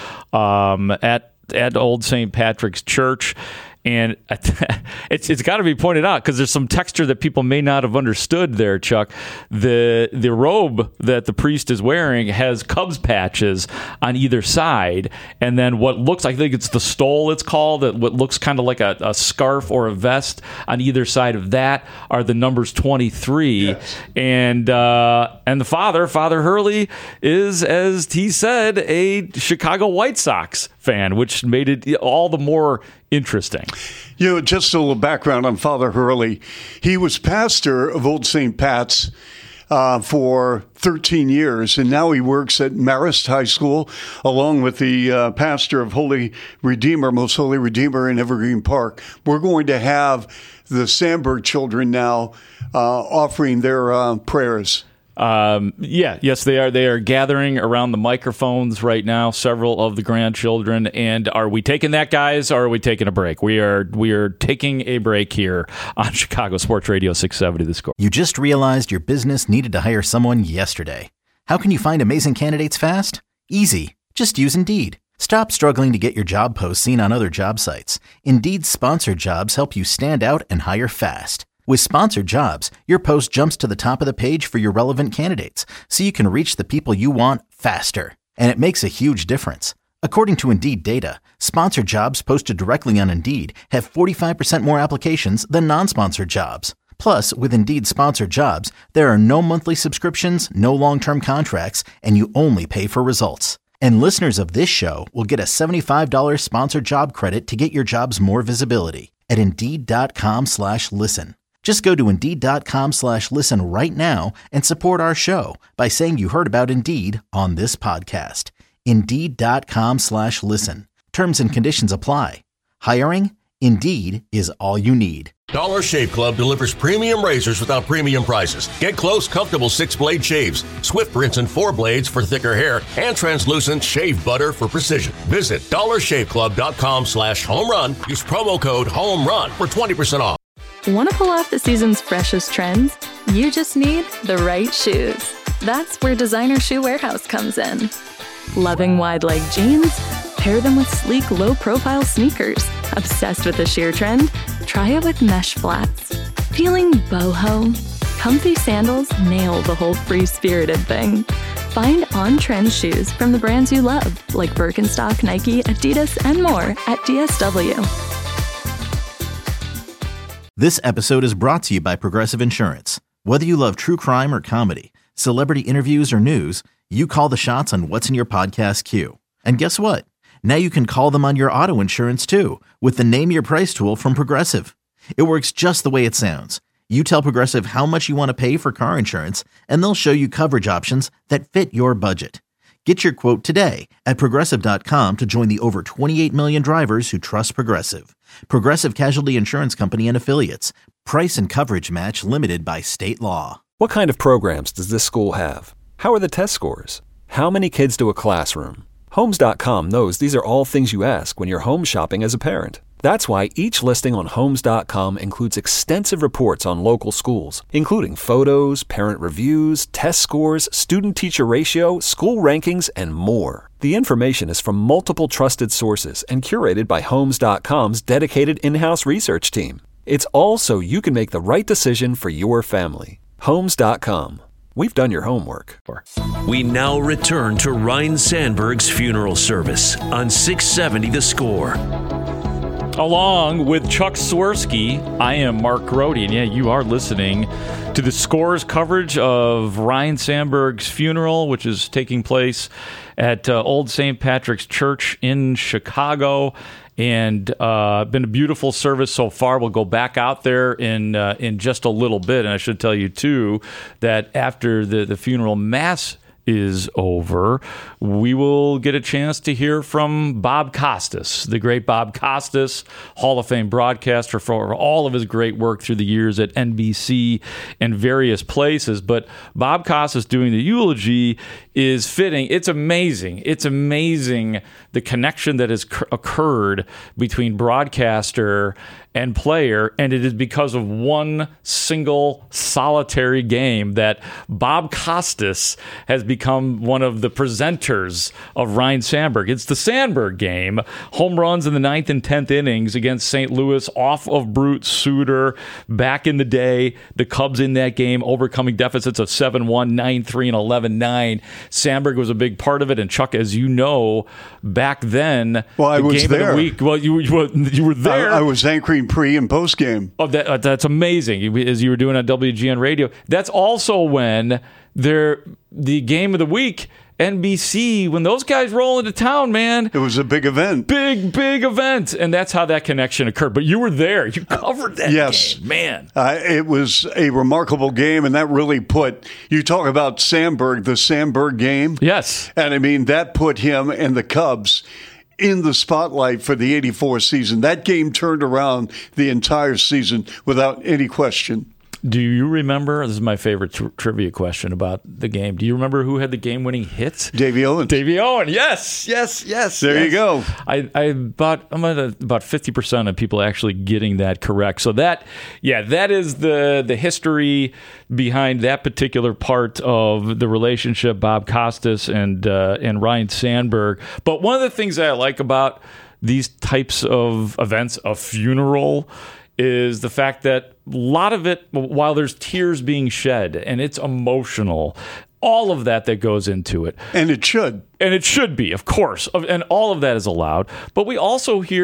um, at at Old Saint Patrick's Church. And it's it's got to be pointed out, because there's some texture that people may not have understood there, Chuck. The the robe that the priest is wearing has Cubs patches on either side, and then what looks, I think it's the stole it's called, what looks kind of like a, a scarf or a vest on either side of that are the numbers twenty-three. Yes. And uh, and the father, Father Hurley, is, as he said, a Chicago White Sox fan, which made it all the more interesting. You know, just a little background on Father Hurley. He was pastor of Old Saint Pat's uh, for thirteen years, and now he works at Marist High School, along with the uh, pastor of Holy Redeemer, Most Holy Redeemer in Evergreen Park. We're going to have the Sandberg children now uh, offering their uh, prayers. Um, yeah, yes, they are. They are gathering around the microphones right now, several of the grandchildren. And are we taking that, guys, or are we taking a break? We are we are taking a break here on Chicago Sports Radio six seventy The Score. You just realized your business needed to hire someone yesterday. How can you find amazing candidates fast? Easy. Just use Indeed. Stop struggling to get your job posts seen on other job sites. Indeed's sponsored jobs help you stand out and hire fast. With sponsored jobs, your post jumps to the top of the page for your relevant candidates, so you can reach the people you want faster. And it makes a huge difference. According to Indeed data, sponsored jobs posted directly on Indeed have forty-five percent more applications than non-sponsored jobs. Plus, with Indeed sponsored jobs, there are no monthly subscriptions, no long-term contracts, and you only pay for results. And listeners of this show will get a seventy-five dollars sponsored job credit to get your jobs more visibility at Indeed.com slash listen. Just go to Indeed.com slash listen right now and support our show by saying you heard about Indeed on this podcast. Indeed.com slash listen. Terms and conditions apply. Hiring? Indeed is all you need. Dollar Shave Club delivers premium razors without premium prices. Get close, comfortable six-blade shaves, Swift rinse and four blades for thicker hair, and translucent shave butter for precision. Visit dollarshaveclub.com slash home run. Use promo code home run for twenty percent off. Want to pull off the season's freshest trends? You just need the right shoes. That's where Designer Shoe Warehouse comes in. Loving wide leg jeans? Pair them with sleek, low-profile sneakers. Obsessed with the sheer trend? Try it with mesh flats. Feeling boho? Comfy sandals nail the whole free-spirited thing. Find on-trend shoes from the brands you love, like Birkenstock, Nike, Adidas, and more at D S W. This episode is brought to you by Progressive Insurance. Whether you love true crime or comedy, celebrity interviews or news, you call the shots on what's in your podcast queue. And guess what? Now you can call them on your auto insurance too with the Name Your Price tool from Progressive. It works just the way it sounds. You tell Progressive how much you want to pay for car insurance, and they'll show you coverage options that fit your budget. Get your quote today at Progressive dot com to join the over twenty-eight million drivers who trust Progressive. Progressive Casualty Insurance Company and Affiliates. Price and coverage match limited by state law. What kind of programs does this school have? How are the test scores? How many kids do a classroom? Homes dot com knows these are all things you ask when you're home shopping as a parent. That's why each listing on Homes dot com includes extensive reports on local schools, including photos, parent reviews, test scores, student-teacher ratio, school rankings, and more. The information is from multiple trusted sources and curated by Homes dot com's dedicated in-house research team. It's all so you can make the right decision for your family. Homes dot com. We've done your homework. We now return to Ryne Sandberg's funeral service on six seventy The Score. Along with Chuck Swirsky, I am Mark Grody, and yeah, you are listening to the Score's coverage of Ryne Sandberg's funeral, which is taking place at uh, Old Saint Patrick's Church in Chicago. And uh, been a beautiful service so far. We'll go back out there in uh, in just a little bit. And I should tell you, too, that after the, the funeral mass is over, we will get a chance to hear from Bob Costas, the great Bob Costas, Hall of Fame broadcaster for all of his great work through the years at N B C and various places. But Bob Costas doing the eulogy is fitting. It's amazing. It's amazing the connection that has occurred between broadcaster and player, and it is because of one single solitary game that Bob Costas has become one of the presenters of Ryne Sandberg. It's the Sandberg game. Home runs in the ninth and tenth innings against Saint Louis off of Brute Suter. Back in the day, the Cubs in that game overcoming deficits of seven one, nine three, and eleven nine. Sandberg was a big part of it, and Chuck, as you know, back then, well, I the was game there. of the week. Well, you you were, you were there. I, I was anchoring pre and post game. Oh, that, uh, that's amazing. As you were doing on W G N Radio, that's also when they're the game of the week. N B C, when those guys roll into town, man. It was a big event. Big, big event. And that's how that connection occurred. But you were there. You covered that yes. game. Man. Uh, it was a remarkable game, and that really put, you talk about Sandberg, the Sandberg game. Yes. And I mean, that put him and the Cubs in the spotlight for the eighty-four season. That game turned around the entire season without any question. Do you remember, this is my favorite tri- trivia question about the game, do you remember who had the game-winning hit? Davey Owen. Davey Owen, yes, yes, yes. There yes. you go. I, I about, I'm at a, about fifty percent of people actually getting that correct. So that, yeah, that is the, the history behind that particular part of the relationship, Bob Costas and, uh, and Ryne Sandberg. But one of the things that I like about these types of events, a funeral, is the fact that a lot of it, while there's tears being shed and it's emotional, all of that that goes into it. And it should. And it should be, of course. And all of that is allowed. But we also hear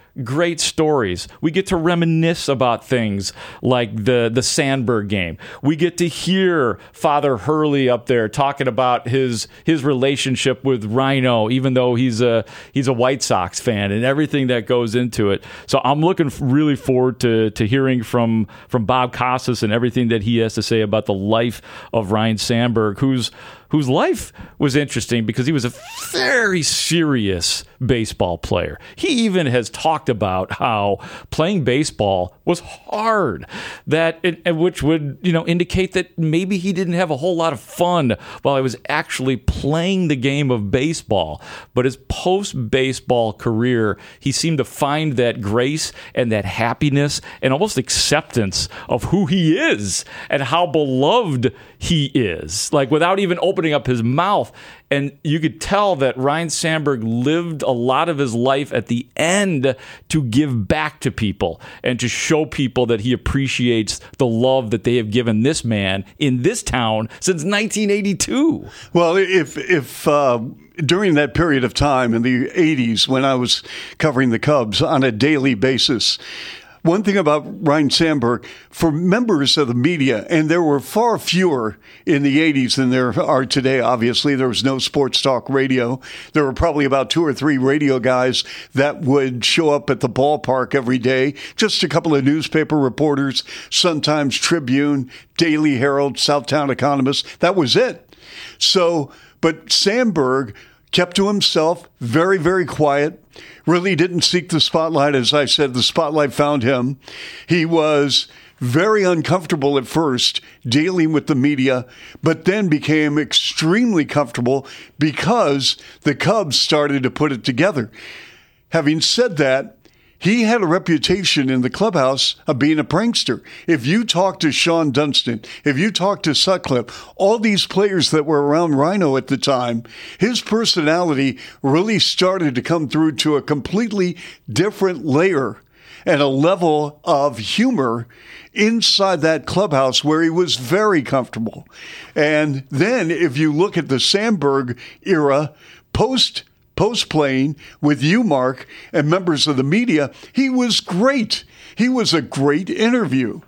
great stories. We get to reminisce about things like the, the Sandberg game. We get to hear Father Hurley up there talking about his his relationship with Rhino, even though he's a he's a White Sox fan, and everything that goes into it. So I'm looking really forward to to hearing from from Bob Costas and everything that he has to say about the life of Ryne Sandberg, who's whose life was interesting because he was a very serious baseball player. He even has talked about how playing baseball was hard, that it, which would, you know, indicate that maybe he didn't have a whole lot of fun while he was actually playing the game of baseball. But his post-baseball career, he seemed to find that grace and that happiness and almost acceptance of who he is and how beloved he is, like without even opening up his mouth. And you could tell that Ryne Sandberg lived a lot of his life at the end to give back to people and to show people that he appreciates the love that they have given this man in this town since nineteen eighty-two. Well, if if uh, during that period of time in the eighties when I was covering the Cubs on a daily basis, one thing about Ryne Sandberg, for members of the media, and there were far fewer in the eighties than there are today, obviously. There was no sports talk radio. There were probably about two or three radio guys that would show up at the ballpark every day, just a couple of newspaper reporters, Sun-Times Tribune, Daily Herald, Southtown Economist. That was it. So, but Sandberg kept to himself, very, very quiet, really didn't seek the spotlight. As I said, the spotlight found him. He was very uncomfortable at first dealing with the media, but then became extremely comfortable because the Cubs started to put it together. Having said that, he had a reputation in the clubhouse of being a prankster. If you talk to Sean Dunston, if you talk to Sutcliffe, all these players that were around Rhino at the time, his personality really started to come through to a completely different layer and a level of humor inside that clubhouse where he was very comfortable. And then if you look at the Sandberg era, post Post-playing with you, Mark, and members of the media, he was great. He was a great interview.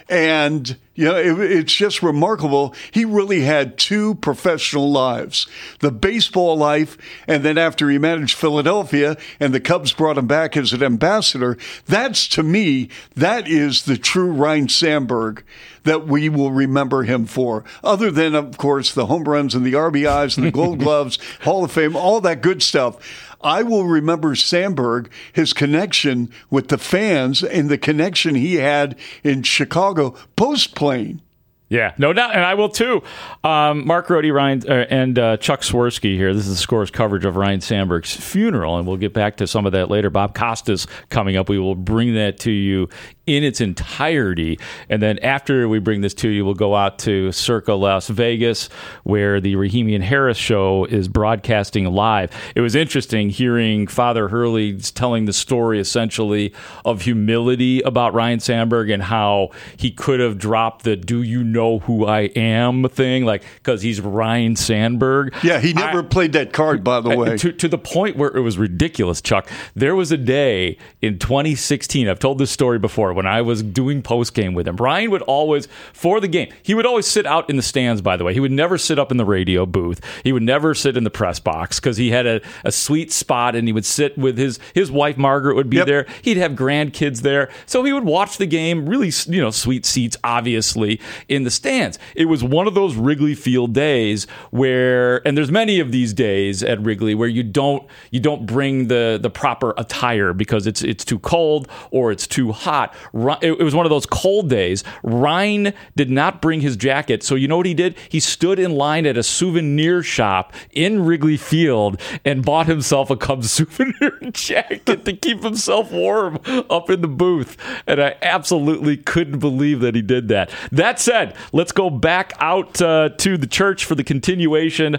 And, you know, it, it's just remarkable. He really had two professional lives, the baseball life, and then after he managed Philadelphia and the Cubs brought him back as an ambassador, that's, to me, that is the true Ryne Sandberg that we will remember him for. Other than, of course, the home runs and the R B Is and the Gold Gloves, Hall of Fame, all that good stuff. I will remember Sandberg, his connection with the fans and the connection he had in Chicago post-playing. Yeah, no doubt, and I will too. Um, Mark Grote Ryan, uh, and uh, Chuck Swirsky here. This is the Score's coverage of Ryne Sandberg's funeral, and we'll get back to some of that later. Bob Costas coming up. We will bring that to you in its entirety. And then after we bring this to you, we'll go out to Circa Las Vegas, where the Rahimi and Harris show is broadcasting live. It was interesting hearing Father Hurley telling the story, essentially, of humility about Ryne Sandberg and how he could have dropped the "do you know who I am" thing, like, because he's Ryne Sandberg. Yeah, he never I, played that card, by the way. To, to the point where it was ridiculous, Chuck. There was a day in twenty sixteen, I've told this story before, when I was doing post-game with him. Ryne would always, for the game, he would always sit out in the stands, by the way. He would never sit up in the radio booth. He would never sit in the press box because he had a, a sweet spot, and he would sit with his, his wife, Margaret, would be yep. there. He'd have grandkids there. So he would watch the game, really, you know, sweet seats, obviously, in the stands. It was one of those Wrigley Field days where, and there's many of these days at Wrigley where you don't you don't bring the the proper attire because it's it's too cold or it's too hot. It was one of those cold days. Ryne did not bring his jacket, so you know what he did? He stood in line at a souvenir shop in Wrigley Field and bought himself a Cubs souvenir jacket to keep himself warm up in the booth. And I absolutely couldn't believe that he did that. That said, let's go back out uh, to the church for the continuation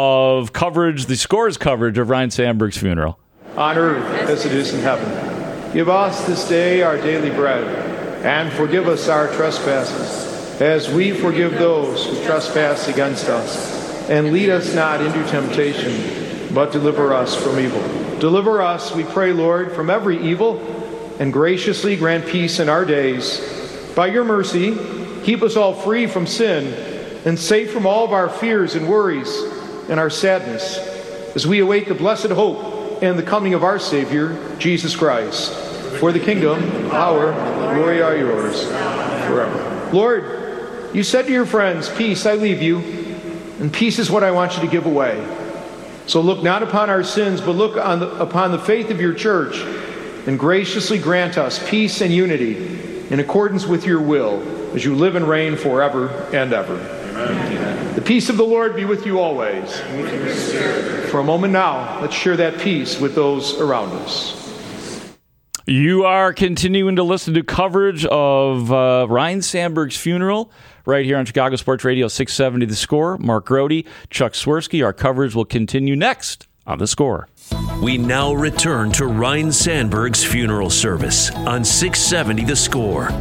of coverage, the Scores coverage of Ryne Sandberg's funeral. On earth as it is in heaven. Give us this day our daily bread, and forgive us our trespasses, as we forgive those who trespass against us. And lead us not into temptation, but deliver us from evil. Deliver us, we pray, Lord, from every evil, and graciously grant peace in our days. By your mercy, keep us all free from sin and safe from all of our fears and worries and our sadness, as we await the blessed hope and the coming of our Savior, Jesus Christ. For the kingdom, power, glory are yours forever. Lord, you said to your friends, peace I leave you, and peace is what I want you to give away. So look not upon our sins, but look on the, upon the faith of your church, and graciously grant us peace and unity in accordance with your will, as you live and reign forever and ever. Amen. The peace of the Lord be with you always. For a moment now, let's share that peace with those around us. You are continuing to listen to coverage of uh, Ryne Sandberg's funeral right here on Chicago Sports Radio six seventy The Score. Mark Grody, Chuck Swirsky. Our coverage will continue next on The Score. We now return to Ryne Sandberg's funeral service on six seventy The Score.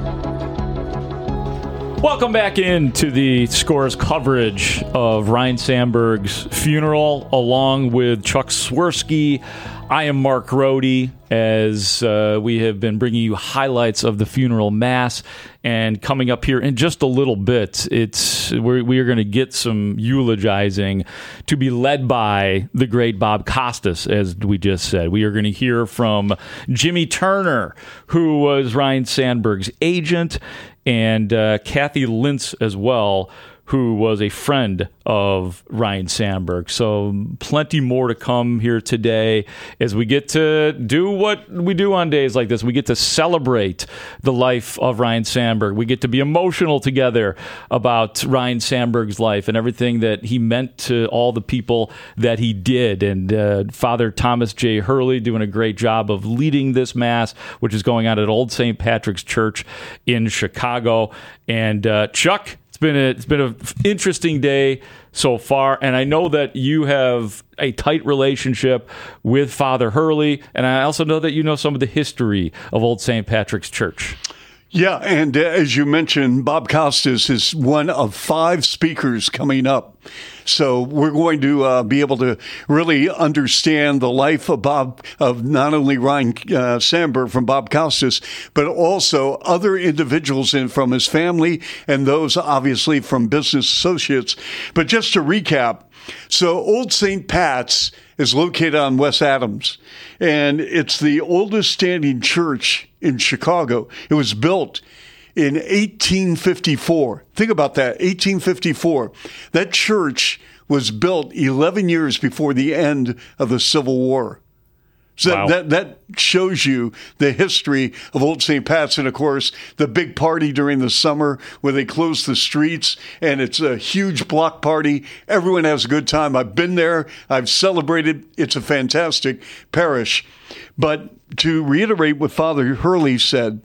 Welcome back into the Score's coverage of Ryne Sandberg's funeral, along with Chuck Swirsky. I am Mark Grody, as uh, we have been bringing you highlights of the funeral mass. And coming up here in just a little bit, it's we're, we are going to get some eulogizing to be led by the great Bob Costas, as we just said. We are going to hear from Jimmy Turner, who was Ryne Sandberg's agent, and uh, Kathy Lintz as well, who was a friend of Ryne Sandberg. So plenty more to come here today as we get to do what we do on days like this. We get to celebrate the life of Ryne Sandberg. We get to be emotional together about Ryne Sandberg's life and everything that he meant to all the people that he did. And uh, Father Thomas J. Hurley doing a great job of leading this Mass, which is going on at Old Saint Patrick's Church in Chicago. And uh, Chuck, It's been a, it's been an interesting day so far, and I know that you have a tight relationship with Father Hurley, and I also know that you know some of the history of Old Saint Patrick's Church. Yeah, and uh, as you mentioned, Bob Costas is one of five speakers coming up. So we're going to uh, be able to really understand the life of Bob, of not only Ryne uh, Sandberg from Bob Costas, but also other individuals in from his family and those obviously from business associates. But just to recap, so Old Saint Pat's is located on West Adams, and it's the oldest standing church in Chicago. It was built in eighteen fifty-four. Think about that, eighteen fifty-four. That church was built eleven years before the end of the Civil War. So wow. that, that shows you the history of Old Saint Pat's. And, of course, the big party during the summer where they close the streets, and it's a huge block party. Everyone has a good time. I've been there. I've celebrated. It's a fantastic parish. But to reiterate what Father Hurley said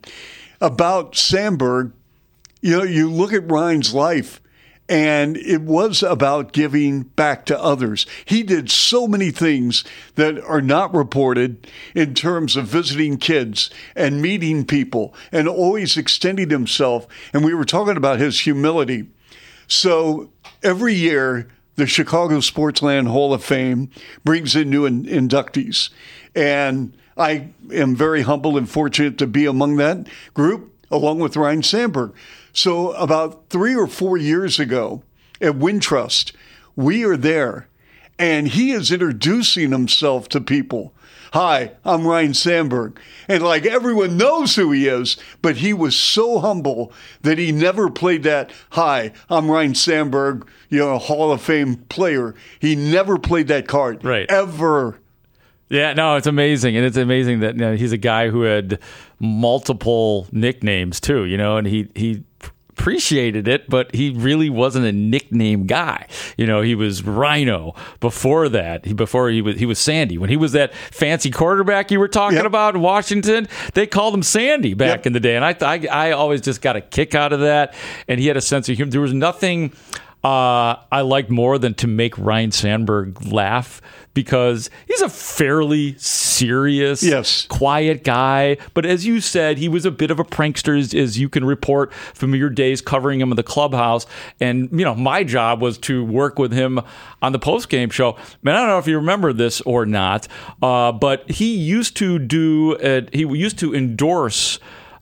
about Sandberg, you know, you look at Ryne's life, and it was about giving back to others. He did so many things that are not reported in terms of visiting kids and meeting people and always extending himself. And we were talking about his humility. So every year, the Chicago Sportsland Hall of Fame brings in new in- inductees. And I am very humble and fortunate to be among that group, along with Ryne Sandberg. So about three or four years ago at Wintrust, we are there, and he is introducing himself to people. Hi, I'm Ryne Sandberg. And like everyone knows who he is, but he was so humble that he never played that, hi, I'm Ryne Sandberg, you know, a Hall of Fame player. He never played that card. Right. Ever. Yeah, no, it's amazing. And it's amazing that, you know, he's a guy who had multiple nicknames too, you know, and he, he appreciated it, but he really wasn't a nickname guy. You know, he was Rhino before that. He, before he was he was Sandy. When he was that fancy quarterback you were talking yep. about in Washington, they called him Sandy back yep. in the day. And I, I I always just got a kick out of that. And he had a sense of humor. There was nothing uh, I liked more than to make Ryne Sandberg laugh, because he's a fairly serious, yes. quiet guy. But as you said, he was a bit of a prankster, as, as you can report from your days covering him in the clubhouse. And, you know, my job was to work with him on the postgame show. Man, I don't know if you remember this or not, uh, but he used to do, a, he used to endorse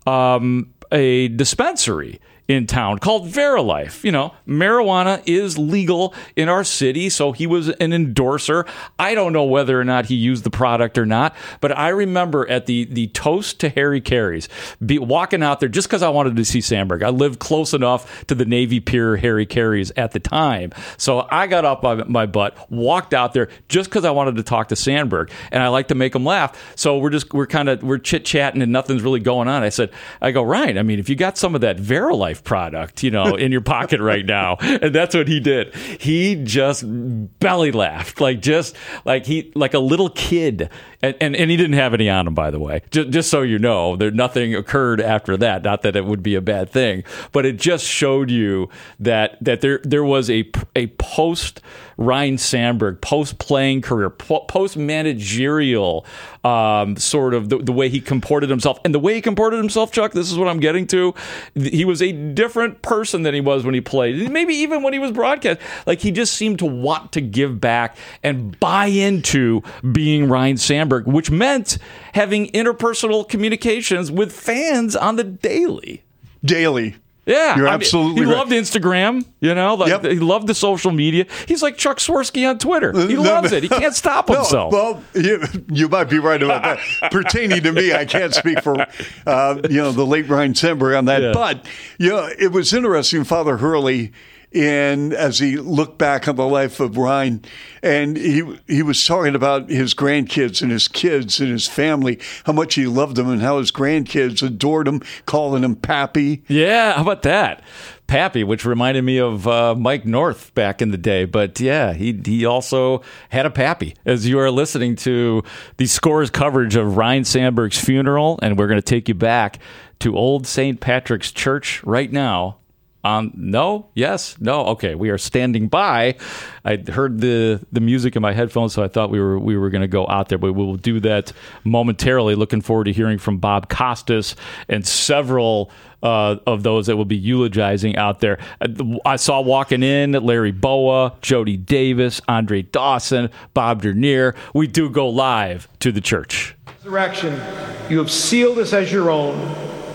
um, a dispensary in town called Verilife. You know, marijuana is legal in our city, so he was an endorser. I don't know whether or not he used the product or not, but I remember at the the Toast to Harry Caray's, be, walking out there just because I wanted to see Sandberg. I lived close enough to the Navy Pier Harry Caray's at the time, so I got up on my butt, walked out there just because I wanted to talk to Sandberg, and I like to make him laugh. So we're just we're kind of we're chit chatting and nothing's really going on. I said, I go, Ryan, I mean, if you got some of that Verilife product, you know, in your pocket right now. And that's what he did. He just belly laughed, like just like he like a little kid. And, and and he didn't have any on him, by the way. Just, just so you know, there nothing occurred after that. Not that it would be a bad thing, but it just showed you that that there there was a a post Ryne Sandberg post playing career, post managerial um, sort of the, the way he comported himself, and the way he comported himself, Chuck. This is what I'm getting to. He was a different person than he was when he played. Maybe even when he was broadcast, like he just seemed to want to give back and buy into being Ryne Sandberg, which meant having interpersonal communications with fans on the daily. Daily. Yeah. You're I absolutely mean, He right. loved Instagram, you know, like Yep. he loved the social media. He's like Chuck Swirsky on Twitter. He No, loves no. it. He can't stop No, himself. Well, you, you might be right about that. Pertaining to me, I can't speak for uh, you know the late Ryne Sandberg on that. Yeah. But you know, it was interesting, Father Hurley, and as he looked back on the life of Ryne, and he he was talking about his grandkids and his kids and his family, how much he loved them and how his grandkids adored him, calling him Pappy. Yeah, how about that? Pappy, which reminded me of uh, Mike North back in the day. But yeah, he he also had a Pappy. As you are listening to the Scores coverage of Ryne Sandberg's funeral, and we're going to take you back to Old Saint Patrick's Church right now. Um, no, yes, no. Okay, we are standing by. I heard the, the music in my headphones, so I thought we were we were going to go out there, but we will do that momentarily. Looking forward to hearing from Bob Costas and several uh, of those that will be eulogizing out there. I saw walking in Larry Boa, Jody Davis, Andre Dawson, Bob Dernier. We do go live to the church. Resurrection, you have sealed us as your own.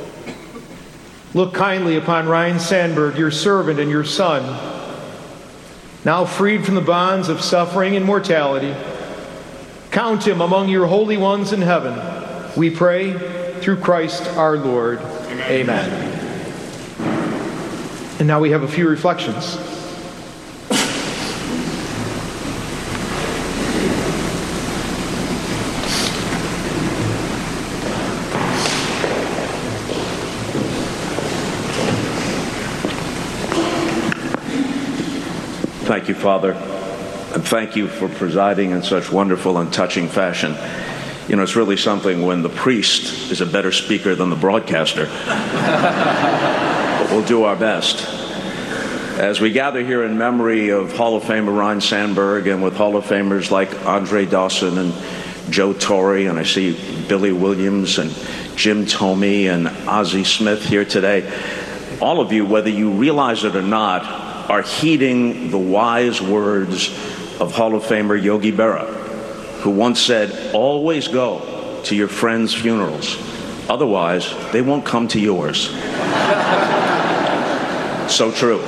Look kindly upon Ryne Sandberg, your servant and your son, now freed from the bonds of suffering and mortality. Count him among your holy ones in heaven. We pray through Christ our Lord. Amen. Amen. And now we have a few reflections. Thank you, Father, and thank you for presiding in such wonderful and touching fashion. You know, it's really something when the priest is a better speaker than the broadcaster. But we'll do our best. As we gather here in memory of Hall of Famer Ryne Sandberg, and with Hall of Famers like Andre Dawson and Joe Torre, and I see Billy Williams and Jim Thome and Ozzie Smith here today, all of you, whether you realize it or not, are heeding the wise words of Hall of Famer Yogi Berra, who once said, always go to your friends' funerals, otherwise they won't come to yours. So true.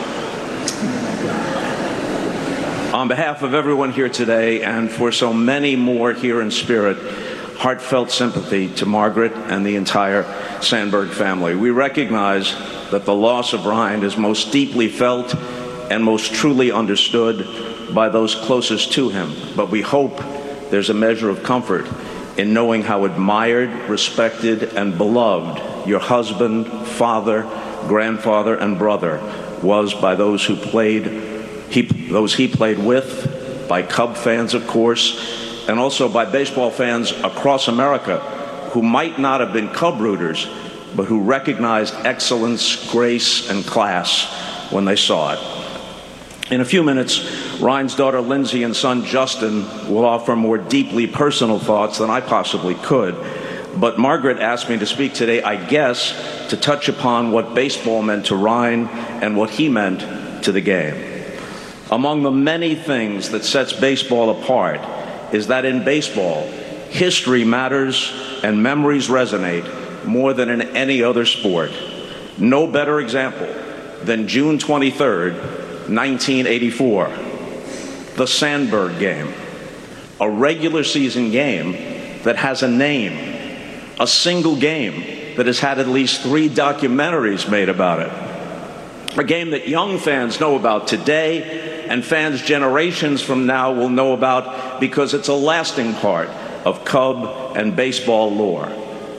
On behalf of everyone here today, and for so many more here in spirit, heartfelt sympathy to Margaret and the entire Sandberg family. We recognize that the loss of Ryne is most deeply felt and most truly understood by those closest to him. But we hope there's a measure of comfort in knowing how admired, respected, and beloved your husband, father, grandfather, and brother was by those who played, he, those he played with, by Cub fans, of course, and also by baseball fans across America who might not have been Cub rooters, but who recognized excellence, grace, and class when they saw it. In a few minutes, Ryan's daughter Lindsay and son Justin will offer more deeply personal thoughts than I possibly could. But Margaret asked me to speak today, I guess, to touch upon what baseball meant to Ryan and what he meant to the game. Among the many things that sets baseball apart is that in baseball, history matters and memories resonate more than in any other sport. No better example than June twenty-third, nineteen eighty-four, the Sandberg game, a regular season game that has a name, a single game that has had at least three documentaries made about it, a game that young fans know about today and fans generations from now will know about because it's a lasting part of Cub and baseball lore.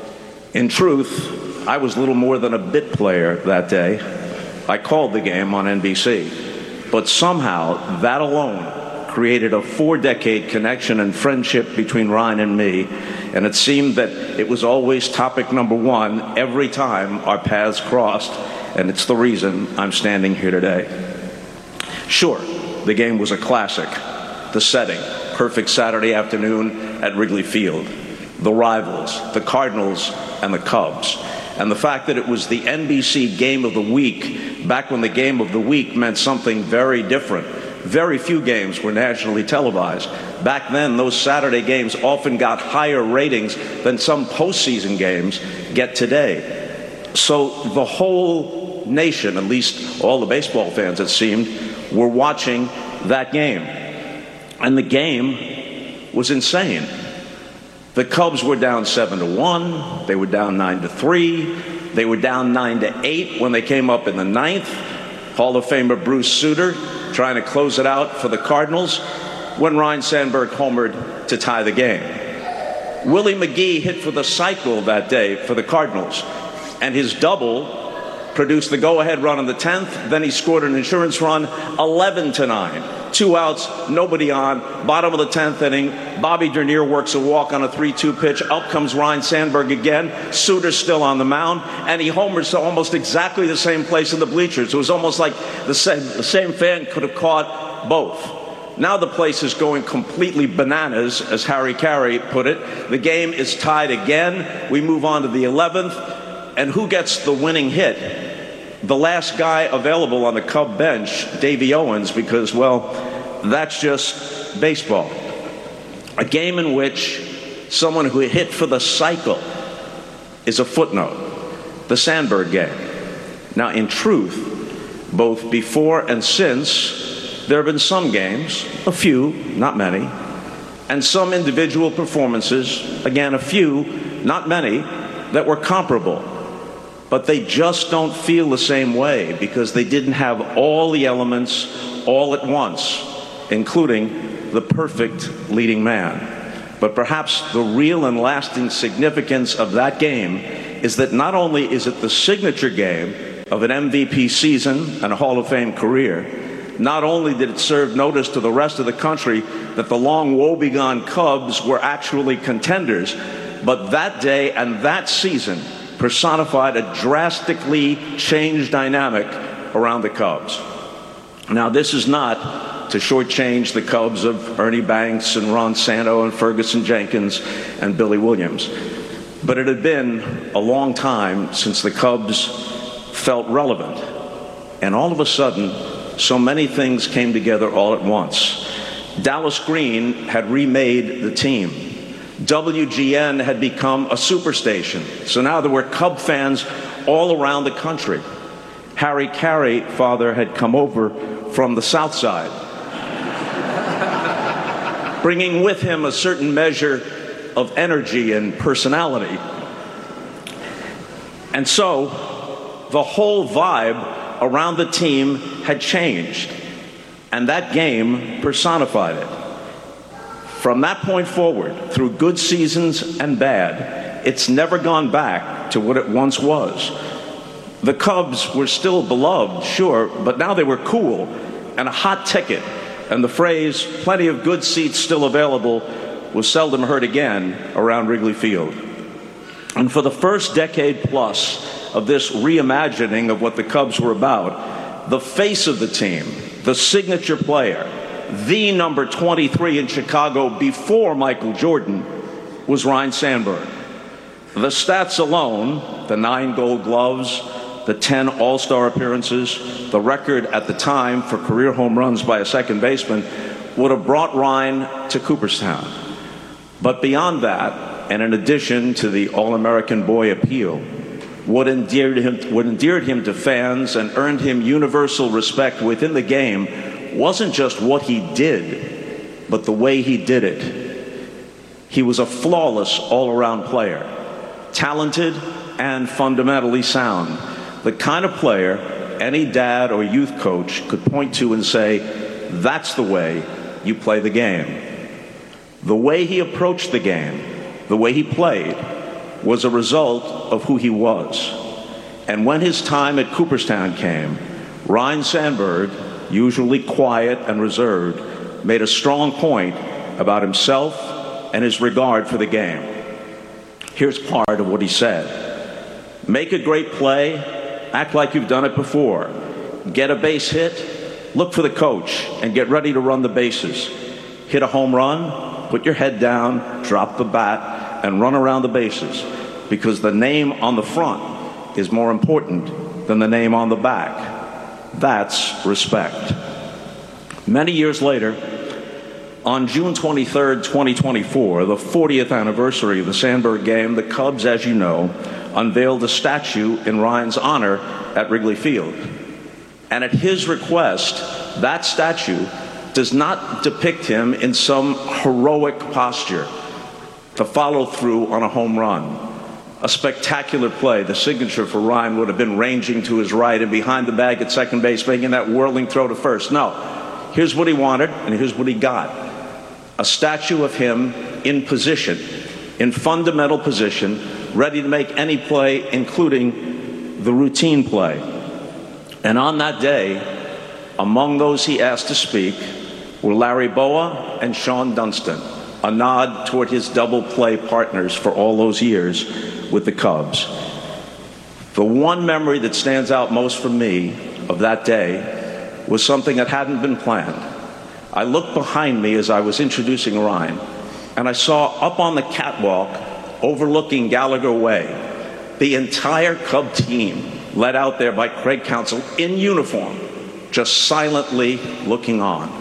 In truth, I was little more than a bit player that day. I called the game on N B C. But somehow, that alone created a four-decade connection and friendship between Ryan and me, and it seemed that it was always topic number one every time our paths crossed, and it's the reason I'm standing here today. Sure, the game was a classic. The setting, perfect Saturday afternoon at Wrigley Field. The rivals, the Cardinals and the Cubs. And the fact that it was the N B C Game of the Week, back when the Game of the Week meant something very different. Very few games were nationally televised. Back then, those Saturday games often got higher ratings than some postseason games get today. So the whole nation, at least all the baseball fans it seemed, were watching that game. And the game was insane. The Cubs were down seven to one. They were down nine to three. They were down nine to eight when they came up in the ninth. Hall of Famer Bruce Sutter trying to close it out for the Cardinals when Ryne Sandberg homered to tie the game. Willie McGee hit for the cycle that day for the Cardinals, and his double produced the go-ahead run in the tenth. Then he scored an insurance run, eleven to nine. Two outs, nobody on, bottom of the tenth inning. Bobby Dernier works a walk on a three two pitch. Up comes Ryne Sandberg again. Suter's still on the mound, and he homers to almost exactly the same place in the bleachers. It was almost like the same, the same fan could have caught both. Now the place is going completely bananas, as Harry Carey put it. The game is tied again. We move on to the eleventh, and who gets the winning hit? The last guy available on the Cub bench, Davey Owens, because, well, that's just baseball. A game in which someone who hit for the cycle is a footnote. The Sandberg game. Now, in truth, both before and since, there have been some games, a few, not many, and some individual performances, again, a few, not many, that were comparable. But they just don't feel the same way because they didn't have all the elements all at once, including the perfect leading man. But perhaps the real and lasting significance of that game is that not only is it the signature game of an M V P season and a Hall of Fame career, not only did it serve notice to the rest of the country that the long woebegone Cubs were actually contenders, but that day and that season personified a drastically changed dynamic around the Cubs. Now, this is not to shortchange the Cubs of Ernie Banks and Ron Santo and Ferguson Jenkins and Billy Williams, but it had been a long time since the Cubs felt relevant. And all of a sudden, so many things came together all at once. Dallas Green had remade the team. W G N had become a superstation. So now there were Cub fans all around the country. Harry Carey, father, had come over from the South Side, bringing with him a certain measure of energy and personality. And so the whole vibe around the team had changed, and that game personified it. From that point forward, through good seasons and bad, it's never gone back to what it once was. The Cubs were still beloved, sure, but now they were cool and a hot ticket, and the phrase, plenty of good seats still available, was seldom heard again around Wrigley Field. And for the first decade plus of this reimagining of what the Cubs were about, the face of the team, the signature player, the number twenty-three in Chicago before Michael Jordan, was Ryne Sandberg. The stats alone, the nine Gold Gloves, the ten All-Star appearances, the record at the time for career home runs by a second baseman, would have brought Ryne to Cooperstown. But beyond that, and in addition to the All-American boy appeal, what endeared him, what endeared him to fans and earned him universal respect within the game wasn't just what he did, but the way he did it. He was a flawless all-around player, talented and fundamentally sound, the kind of player any dad or youth coach could point to and say, that's the way you play the game. The way he approached the game, the way he played, was a result of who he was. And when his time at Cooperstown came, Ryne Sandberg, usually quiet and reserved, made a strong point about himself and his regard for the game. Here's part of what he said. Make a great play, act like you've done it before. Get a base hit, look for the coach, and get ready to run the bases. Hit a home run, put your head down, drop the bat, and run around the bases, because the name on the front is more important than the name on the back. That's respect. Many years later, on June twenty-third, twenty twenty-four, the fortieth anniversary of the Sandberg game, the Cubs, as you know, unveiled a statue in Ryne's honor at Wrigley Field. And at his request, that statue does not depict him in some heroic posture, the follow-through on a home run, a spectacular play. The signature for Ryne would have been ranging to his right and behind the bag at second base, making that whirling throw to first. No, here's what he wanted, and here's what he got. A statue of him in position, in fundamental position, ready to make any play, including the routine play. And on that day, among those he asked to speak were Larry Bowa and Sean Dunston, a nod toward his double play partners for all those years with the Cubs. The one memory that stands out most for me of that day was something that hadn't been planned. I looked behind me as I was introducing Ryne, and I saw up on the catwalk overlooking Gallagher Way the entire Cub team led out there by Craig Counsell in uniform, just silently looking on.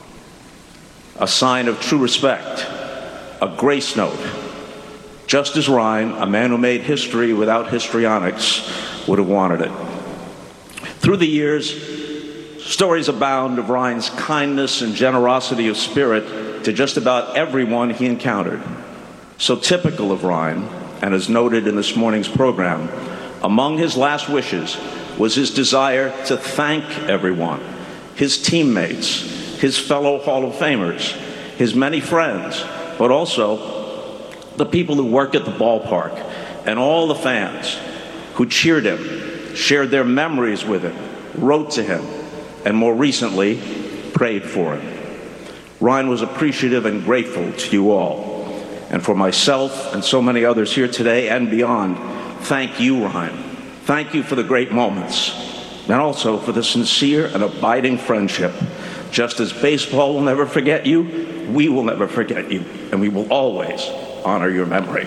A sign of true respect, a grace note, just as Ryne, a man who made history without histrionics, would have wanted it. Through the years, stories abound of Ryne's kindness and generosity of spirit to just about everyone he encountered. So typical of Ryne, and as noted in this morning's program, among his last wishes was his desire to thank everyone, his teammates, his fellow Hall of Famers, his many friends, but also the people who work at the ballpark and all the fans who cheered him, shared their memories with him, wrote to him, and more recently, prayed for him. Ryne was appreciative and grateful to you all. And for myself and so many others here today and beyond, thank you, Ryne. Thank you for the great moments, and also for the sincere and abiding friendship. Just as baseball will never forget you, we will never forget you, and we will always honor your memory.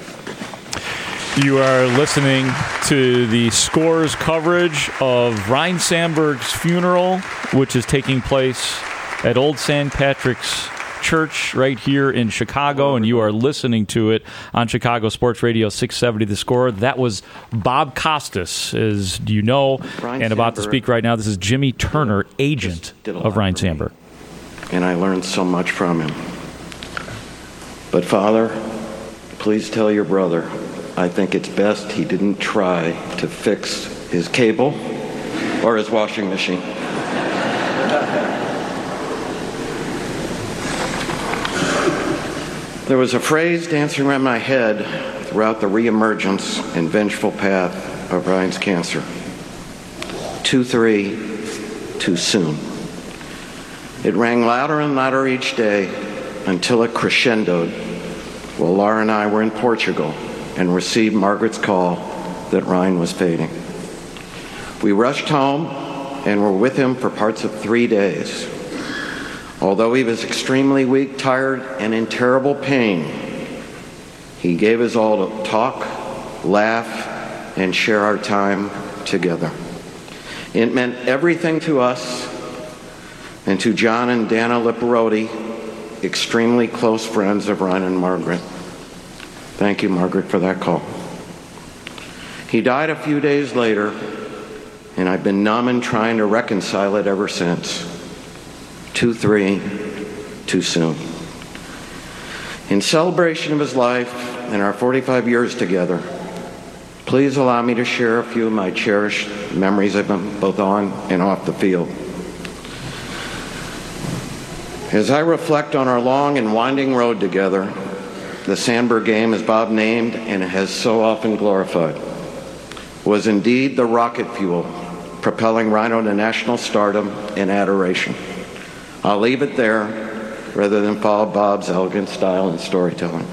You are listening to the Scores coverage of Ryne Sandberg's funeral, which is taking place at Old Saint Patrick's Church right here in Chicago, and you are listening to it on Chicago Sports Radio six seventy The Score. That was Bob Costas, as you know, Ryne and about Sandberg to speak right now. This is Jimmy Turner, agent of Ryne Sandberg. And I learned so much from him. But Father, please tell your brother, I think it's best he didn't try to fix his cable or his washing machine. There was a phrase dancing around my head throughout the reemergence and vengeful path of Ryne's cancer. Too three, too soon. It rang louder and louder each day until it crescendoed while Laura and I were in Portugal and received Margaret's call that Ryne was fading. We rushed home and were with him for parts of three days. Although he was extremely weak, tired, and in terrible pain, he gave his all to talk, laugh, and share our time together. It meant everything to us and to John and Dana Liparotti, extremely close friends of Ryan and Margaret. Thank you, Margaret, for that call. He died a few days later, and I've been numb and trying to reconcile it ever since. Too three, too soon. In celebration of his life and our forty-five years together, please allow me to share a few of my cherished memories of him, both on and off the field. As I reflect on our long and winding road together, the Sandberg game, as Bob named and has so often glorified, was indeed the rocket fuel propelling Rhino to national stardom and adoration. I'll leave it there rather than follow Bob's elegant style and storytelling.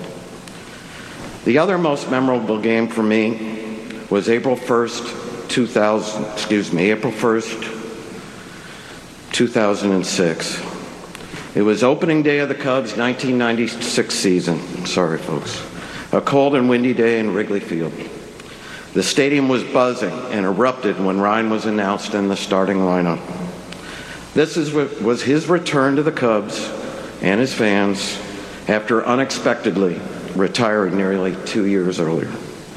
The other most memorable game for me was April first, two thousand, excuse me, April first, two thousand six. It was opening day of the Cubs' nineteen ninety-six season. Sorry, folks. A cold and windy day in Wrigley Field. The stadium was buzzing and erupted when Ryan was announced in the starting lineup. This is, was his return to the Cubs and his fans after unexpectedly retiring nearly two years earlier.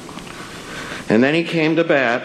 And then he came to bat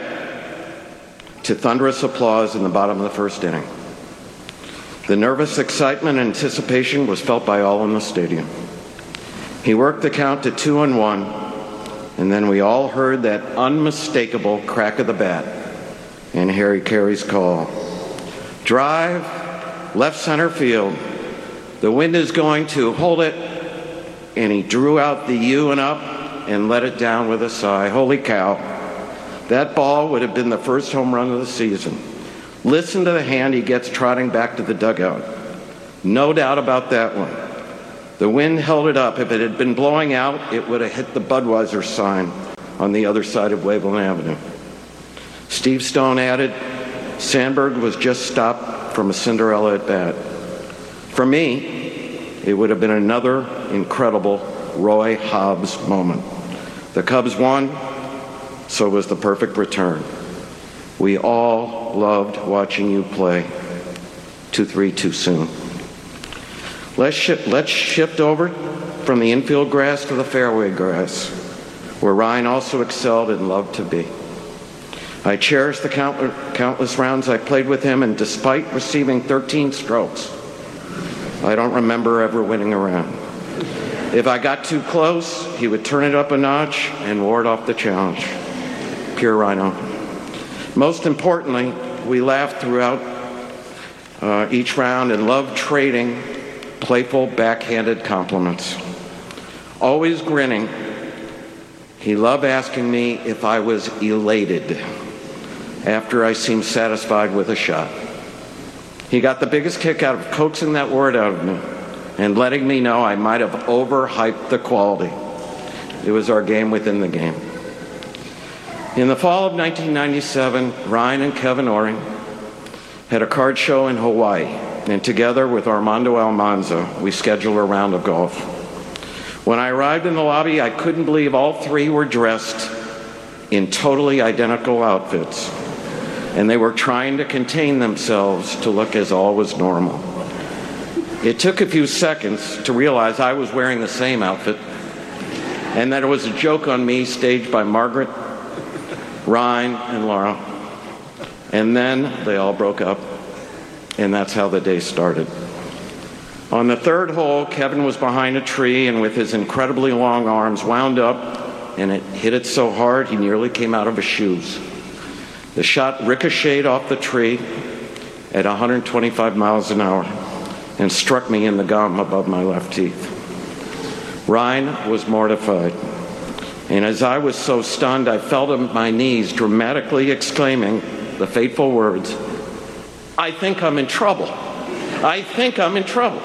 to thunderous applause in the bottom of the first inning. The nervous excitement and anticipation was felt by all in the stadium. He worked the count to two and one, and then we all heard that unmistakable crack of the bat and Harry Carey's call. Drive, left center field. The wind is going to hold it, and he drew out the U and up and let it down with a sigh. Holy cow. That ball would have been the first home run of the season. Listen to the hand he gets trotting back to the dugout. No doubt about that one. The wind held it up. If it had been blowing out, it would have hit the Budweiser sign on the other side of Waveland Avenue. Steve Stone added, Sandberg was just stopped from a Cinderella at bat. For me, it would have been another incredible Roy Hobbs moment. The Cubs won, so it was the perfect return. We all loved watching you play. two three too soon. Let's, sh- let's shift over from the infield grass to the fairway grass, where Ryan also excelled and loved to be. I cherish the count- countless rounds I played with him, and despite receiving thirteen strokes, I don't remember ever winning a round. If I got too close, he would turn it up a notch and ward off the challenge. Pure Rhino. Most importantly, we laughed throughout uh, each round and loved trading playful backhanded compliments. Always grinning, he loved asking me if I was elated after I seemed satisfied with a shot. He got the biggest kick out of coaxing that word out of me and letting me know I might have overhyped the quality. It was our game within the game. In the fall of nineteen ninety-seven, Ryan and Kevin Oring had a card show in Hawaii, and together with Armando Almanza, we scheduled a round of golf. When I arrived in the lobby, I couldn't believe all three were dressed in totally identical outfits, and they were trying to contain themselves to look as all was normal. It took a few seconds to realize I was wearing the same outfit, and that it was a joke on me staged by Margaret, Ryan, and Laura. And then they all broke up, and that's how the day started. On the third hole, Kevin was behind a tree and with his incredibly long arms wound up, and it hit it so hard he nearly came out of his shoes. The shot ricocheted off the tree at one hundred twenty-five miles an hour and struck me in the gum above my left teeth. Ryan was mortified, and as I was so stunned, I fell to my knees, dramatically exclaiming the fateful words, "I think I'm in trouble. I think I'm in trouble."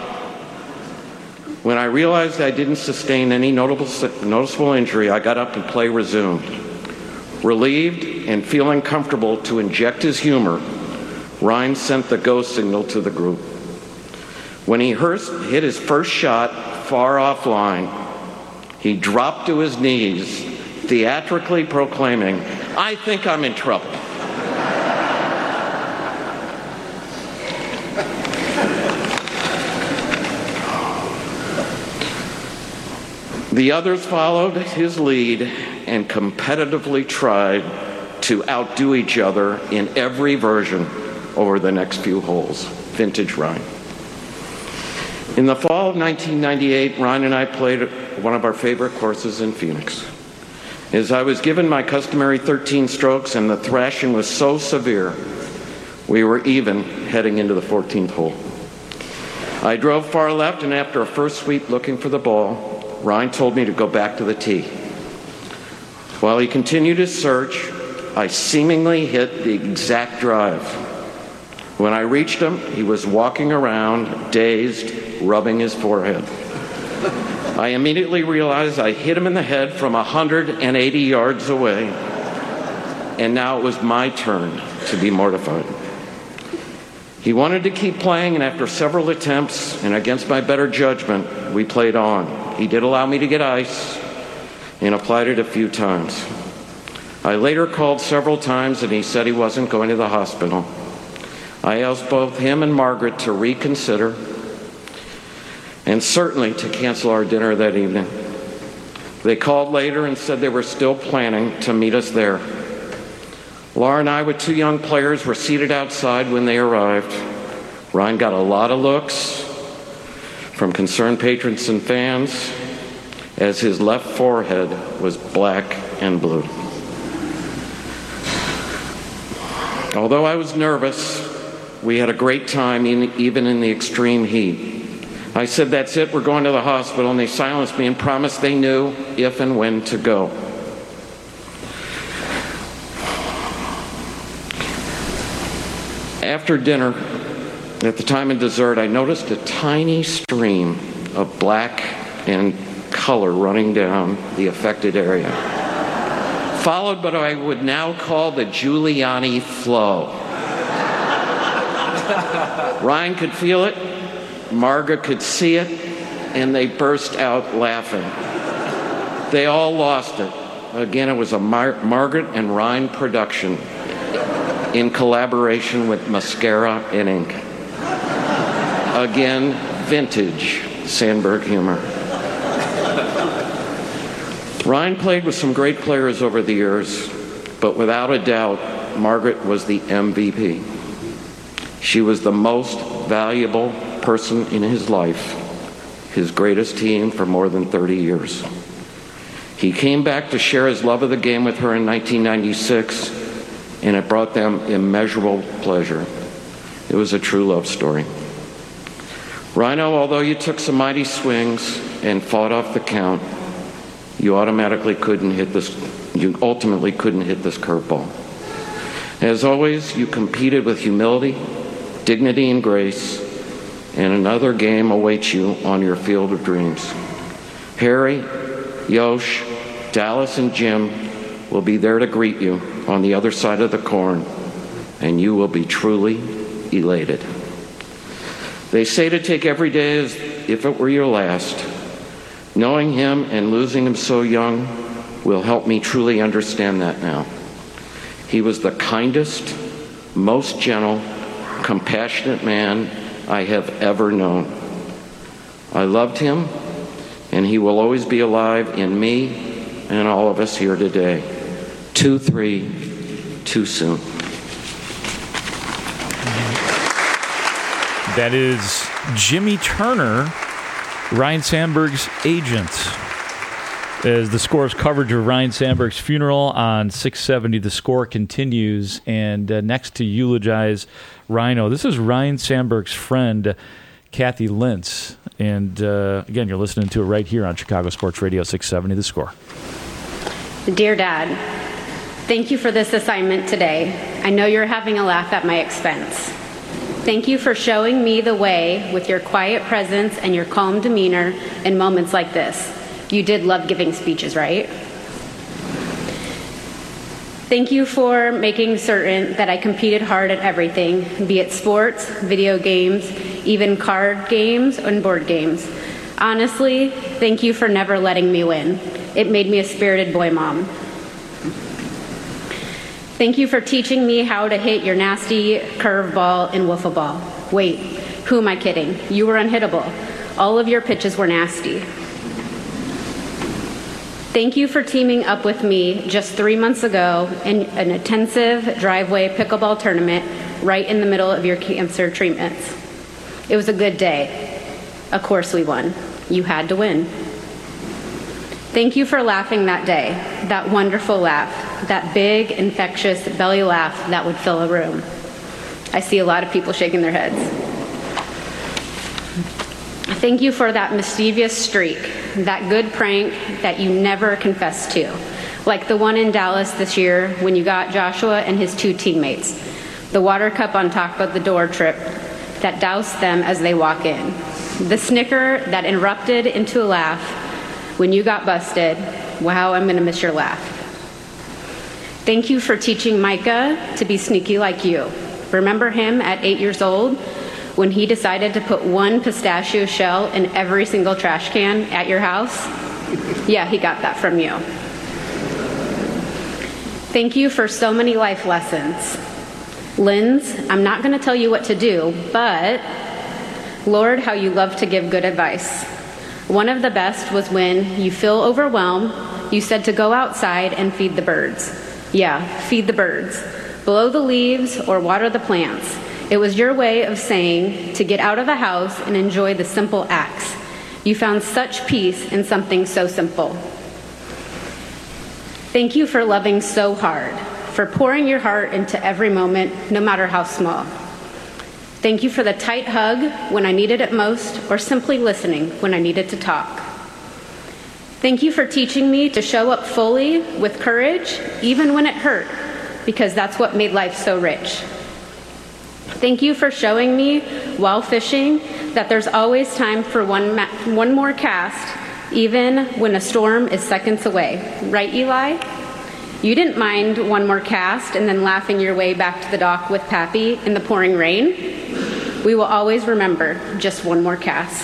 When I realized I didn't sustain any notable, noticeable injury, I got up and play resumed. Relieved and feeling comfortable to inject his humor, Ryan sent the go signal to the group. When he hit his first shot far offline, he dropped to his knees, theatrically proclaiming, "I think I'm in trouble." The others followed his lead and competitively tried to outdo each other in every version over the next few holes. Vintage Ryan. In the fall of nineteen ninety-eight, Ryan and I played at one of our favorite courses in Phoenix. As I was given my customary thirteen strokes and the thrashing was so severe, we were even heading into the fourteenth hole. I drove far left, and after a first sweep looking for the ball, Ryan told me to go back to the tee. While he continued his search, I seemingly hit the exact drive. When I reached him, he was walking around, dazed, rubbing his forehead. I immediately realized I hit him in the head from one hundred eighty yards away, and now it was my turn to be mortified. He wanted to keep playing, and after several attempts, and against my better judgment, we played on. He did allow me to get ice and applied it a few times. I later called several times, and he said he wasn't going to the hospital. I asked both him and Margaret to reconsider, and certainly to cancel our dinner that evening. They called later and said they were still planning to meet us there. Laura and I, with two young players, were seated outside when they arrived. Ryan got a lot of looks from concerned patrons and fans, as his left forehead was black and blue. Although I was nervous, we had a great time, even in the extreme heat. I said, "That's it, we're going to the hospital," and they silenced me and promised they knew if and when to go. After dinner, at the time of dessert, I noticed a tiny stream of black and color running down the affected area, followed by what I would now call the Giuliani flow. Ryan could feel it, Margaret could see it, and they burst out laughing. They all lost it. Again, it was a Mar- Margaret and Ryan production in collaboration with Mascara and Ink. Again, vintage Sandberg humor. Ryan played with some great players over the years, but without a doubt, Margaret was the M V P. She was the most valuable person in his life, his greatest team for more than thirty years. He came back to share his love of the game with her in nineteen ninety-six, and it brought them immeasurable pleasure. It was a true love story. Rhino, although you took some mighty swings and fought off the count, you automatically couldn't hit this, you ultimately couldn't hit this curveball. As always, you competed with humility, dignity, and grace, and another game awaits you on your field of dreams. Harry, Yosh, Dallas, and Jim will be there to greet you on the other side of the corn, and you will be truly elated. They say to take every day as if it were your last. Knowing him and losing him so young will help me truly understand that now. He was the kindest, most gentle, compassionate man I have ever known. I loved him, and he will always be alive in me and all of us here today. Two, three, too soon. That is Jimmy Turner, Ryan Sandberg's agent. As the Score's coverage of Ryan Sandberg's funeral on six seventy, The Score continues. And uh, next to eulogize Rhino, this is Ryan Sandberg's friend, Kathy Lintz. And uh, again, you're listening to it right here on Chicago Sports Radio six seventy, The Score. Dear Dad, thank you for this assignment today. I know you're having a laugh at my expense. Thank you for showing me the way with your quiet presence and your calm demeanor in moments like this. You did love giving speeches, right? Thank you for making certain that I competed hard at everything, be it sports, video games, even card games and board games. Honestly, thank you for never letting me win. It made me a spirited boy mom. Thank you for teaching me how to hit your nasty curveball and wiffle ball. Wait, who am I kidding? You were unhittable. All of your pitches were nasty. Thank you for teaming up with me just three months ago in an intensive driveway pickleball tournament right in the middle of your cancer treatments. It was a good day. Of course we won. You had to win. Thank you for laughing that day, that wonderful laugh, that big, infectious belly laugh that would fill a room. I see a lot of people shaking their heads. Thank you for that mischievous streak, that good prank that you never confessed to, like the one in Dallas this year when you got Joshua and his two teammates, the water cup on top of the door trip that doused them as they walk in, the snicker that erupted into a laugh when you got busted. Wow, I'm gonna miss your laugh. Thank you for teaching Micah to be sneaky like you. Remember him at eight years old when he decided to put one pistachio shell in every single trash can at your house? Yeah, he got that from you. Thank you for so many life lessons. Linz, I'm not gonna tell you what to do, but Lord, how you love to give good advice. One of the best was when you feel overwhelmed, you said to go outside and feed the birds. Yeah, feed the birds. Blow the leaves or water the plants. It was your way of saying to get out of the house and enjoy the simple acts. You found such peace in something so simple. Thank you for loving so hard, for pouring your heart into every moment, no matter how small. Thank you for the tight hug when I needed it most, or simply listening when I needed to talk. Thank you for teaching me to show up fully with courage, even when it hurt, because that's what made life so rich. Thank you for showing me while fishing that there's always time for one, ma- one more cast, even when a storm is seconds away. Right, Eli? You didn't mind one more cast and then laughing your way back to the dock with Pappy in the pouring rain. We will always remember just one more cast.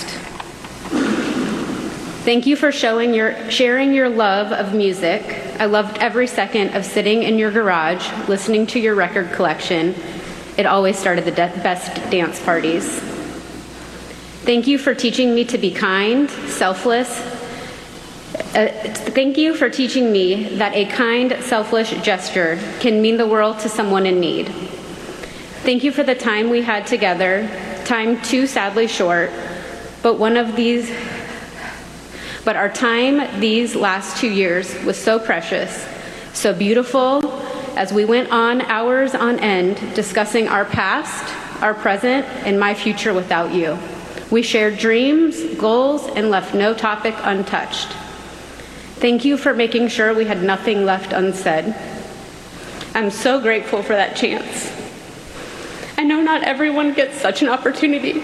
Thank you for showing your, sharing your love of music. I loved every second of sitting in your garage, listening to your record collection. It always started the de- best dance parties. Thank you for teaching me to be kind, selfless. Uh, thank you for teaching me that a kind, selfless gesture can mean the world to someone in need. Thank you for the time we had together, time too sadly short, but one of these, but our time these last two years was so precious, so beautiful, as we went on hours on end discussing our past, our present, and my future without you. We shared dreams, goals, and left no topic untouched. Thank you for making sure we had nothing left unsaid. I'm so grateful for that chance. I know not everyone gets such an opportunity.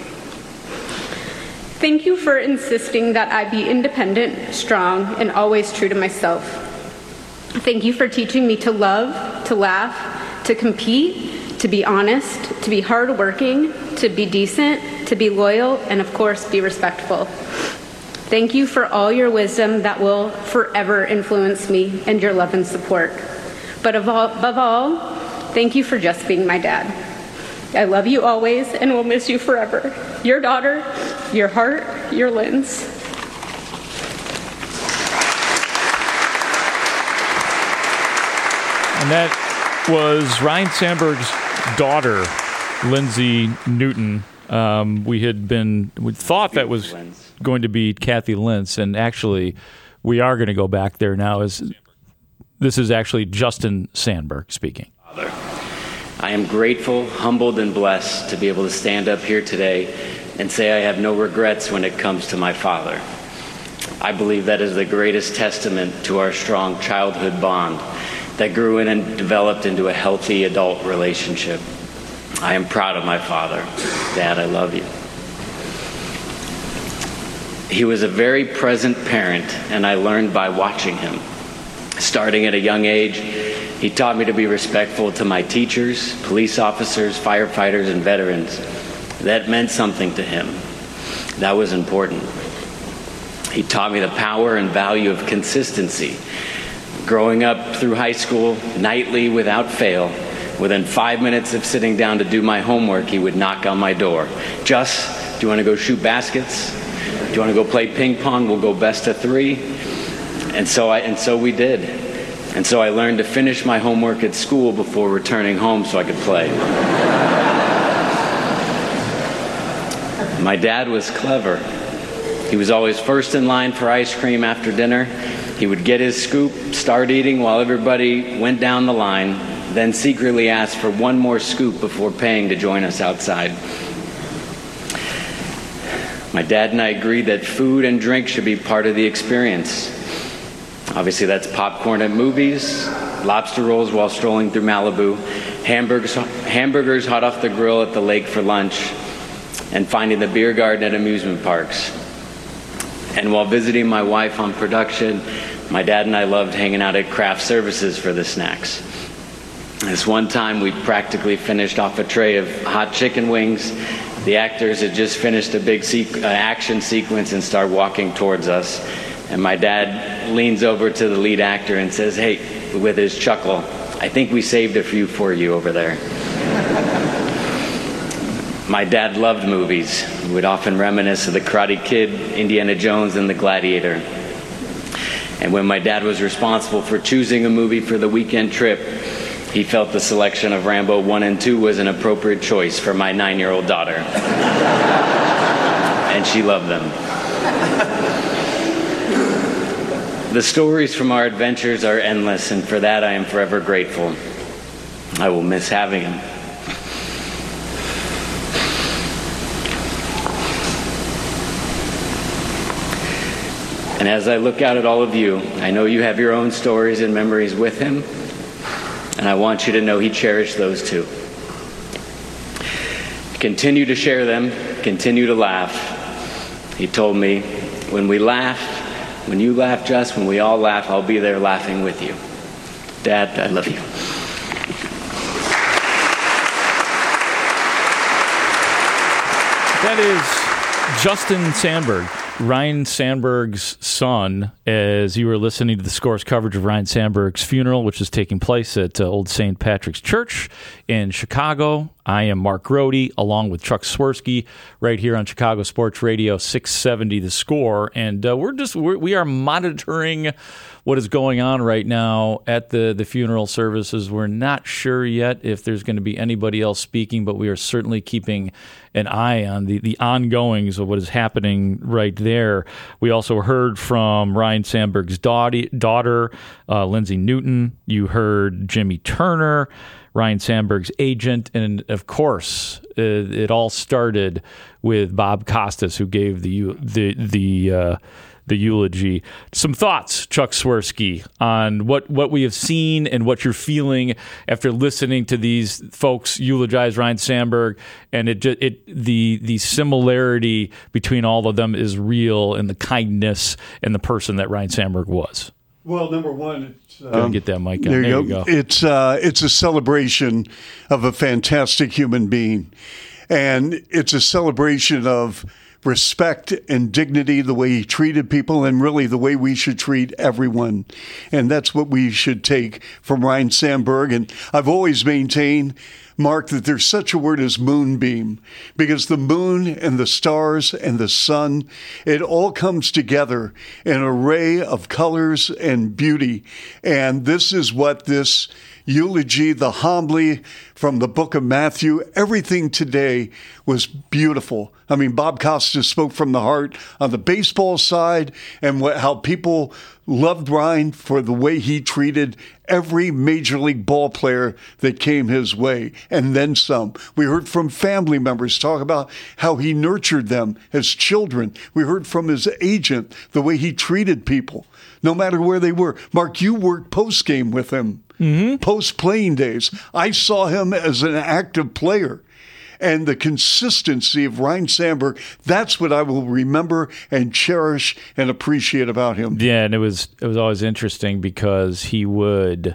Thank you for insisting that I be independent, strong, and always true to myself. Thank you for teaching me to love, to laugh, to compete, to be honest, to be hardworking, to be decent, to be loyal, and of course, be respectful. Thank you for all your wisdom that will forever influence me and your love and support. But above all, thank you for just being my dad. I love you always and will miss you forever. Your daughter, your heart, your Linz. And that was Ryne Sandberg's daughter, Lindsay Newton. Um, we had been, we thought that was going to be Kathy Lentz, and actually we are going to go back there now. As this is actually Justin Sandberg speaking. Father, I am grateful, humbled, and blessed to be able to stand up here today and say I have no regrets when it comes to my father. I believe that is the greatest testament to our strong childhood bond that grew in and developed into a healthy adult relationship. I am proud of my father. Dad, I love you. He was a very present parent, and I learned by watching him. Starting at a young age, He taught me to be respectful to my teachers, police officers, firefighters, and veterans. That meant something to him. That was important. He taught me the power and value of consistency. Growing up through high school, nightly without fail, within five minutes of sitting down to do my homework, he would knock on my door. Just, do you want to go shoot baskets? Do you want to go play ping pong? We'll go best of three. And so I, and so we did. And so I learned to finish my homework at school before returning home so I could play. My dad was clever. He was always first in line for ice cream after dinner. He would get his scoop, start eating while everybody went down the line, then secretly ask for one more scoop before paying to join us outside. My dad and I agreed that food and drink should be part of the experience. Obviously, that's popcorn at movies, lobster rolls while strolling through Malibu, hamburgers, hamburgers hot off the grill at the lake for lunch, and finding the beer garden at amusement parks. And while visiting my wife on production, my dad and I loved hanging out at craft services for the snacks. This one time, we practically finished off a tray of hot chicken wings. The actors had just finished a big sequ- uh, action sequence and start walking towards us. And my dad leans over to the lead actor and says, "Hey," with his chuckle, "I think we saved a few for you over there." My dad loved movies. He would often reminisce of The Karate Kid, Indiana Jones, and The Gladiator. And when my dad was responsible for choosing a movie for the weekend trip, he felt the selection of Rambo one and two was an appropriate choice for my nine-year-old daughter. And she loved them. The stories from our adventures are endless, and for that I am forever grateful. I will miss having him. And as I look out at all of you, I know you have your own stories and memories with him, and I want you to know he cherished those too. Continue to share them, continue to laugh. He told me, when we laugh, when you laugh, Jess, when we all laugh, I'll be there laughing with you. Dad, I love you. That is Justin Sandberg, Ryne Sandberg's son, as you were listening to the Score's coverage of Ryne Sandberg's funeral, which is taking place at uh, Old Saint Patrick's Church in Chicago. I am Mark Grody, along with Chuck Swirsky, right here on Chicago Sports Radio six seventy The Score, and uh, we're just we're, we are monitoring what is going on right now at the, the funeral services. We're not sure yet if there's going to be anybody else speaking, but we are certainly keeping an eye on the, the ongoings of what is happening right there. We also heard from Ryne Sandberg's daughter, daughter uh, Lindsay Newton. You heard Jimmy Turner, Ryne Sandberg's agent, and of course, it, it all started with Bob Costas, who gave the the the uh, the eulogy. Some thoughts, Chuck Swirsky, on what, what we have seen and what you're feeling after listening to these folks eulogize Ryne Sandberg, and it it the the similarity between all of them is real, and the kindness and the person that Ryne Sandberg was. Well, number one, it's, um, Go get that mic on. There, There you you go. go. It's uh, it's a celebration of a fantastic human being, and it's a celebration of respect and dignity, the way he treated people, and really the way we should treat everyone. And that's what we should take from Ryne Sandberg. And I've always maintained, Mark, that there's such a word as moonbeam, because the moon and the stars and the sun, it all comes together in an array of colors and beauty. And this is what this eulogy, the homily from the book of Matthew, everything today was beautiful. I mean, Bob Costas spoke from the heart on the baseball side, and what, how people loved Ryne for the way he treated every major league ball player that came his way, and then some. We heard from family members talk about how he nurtured them as children. We heard from his agent, the way he treated people, no matter where they were. Mark, you worked post-game with him, mm-hmm. post-playing days. I saw him as an active player. And the consistency of Ryne Sandberg, that's what I will remember and cherish and appreciate about him. Yeah, and it was it was always interesting because he would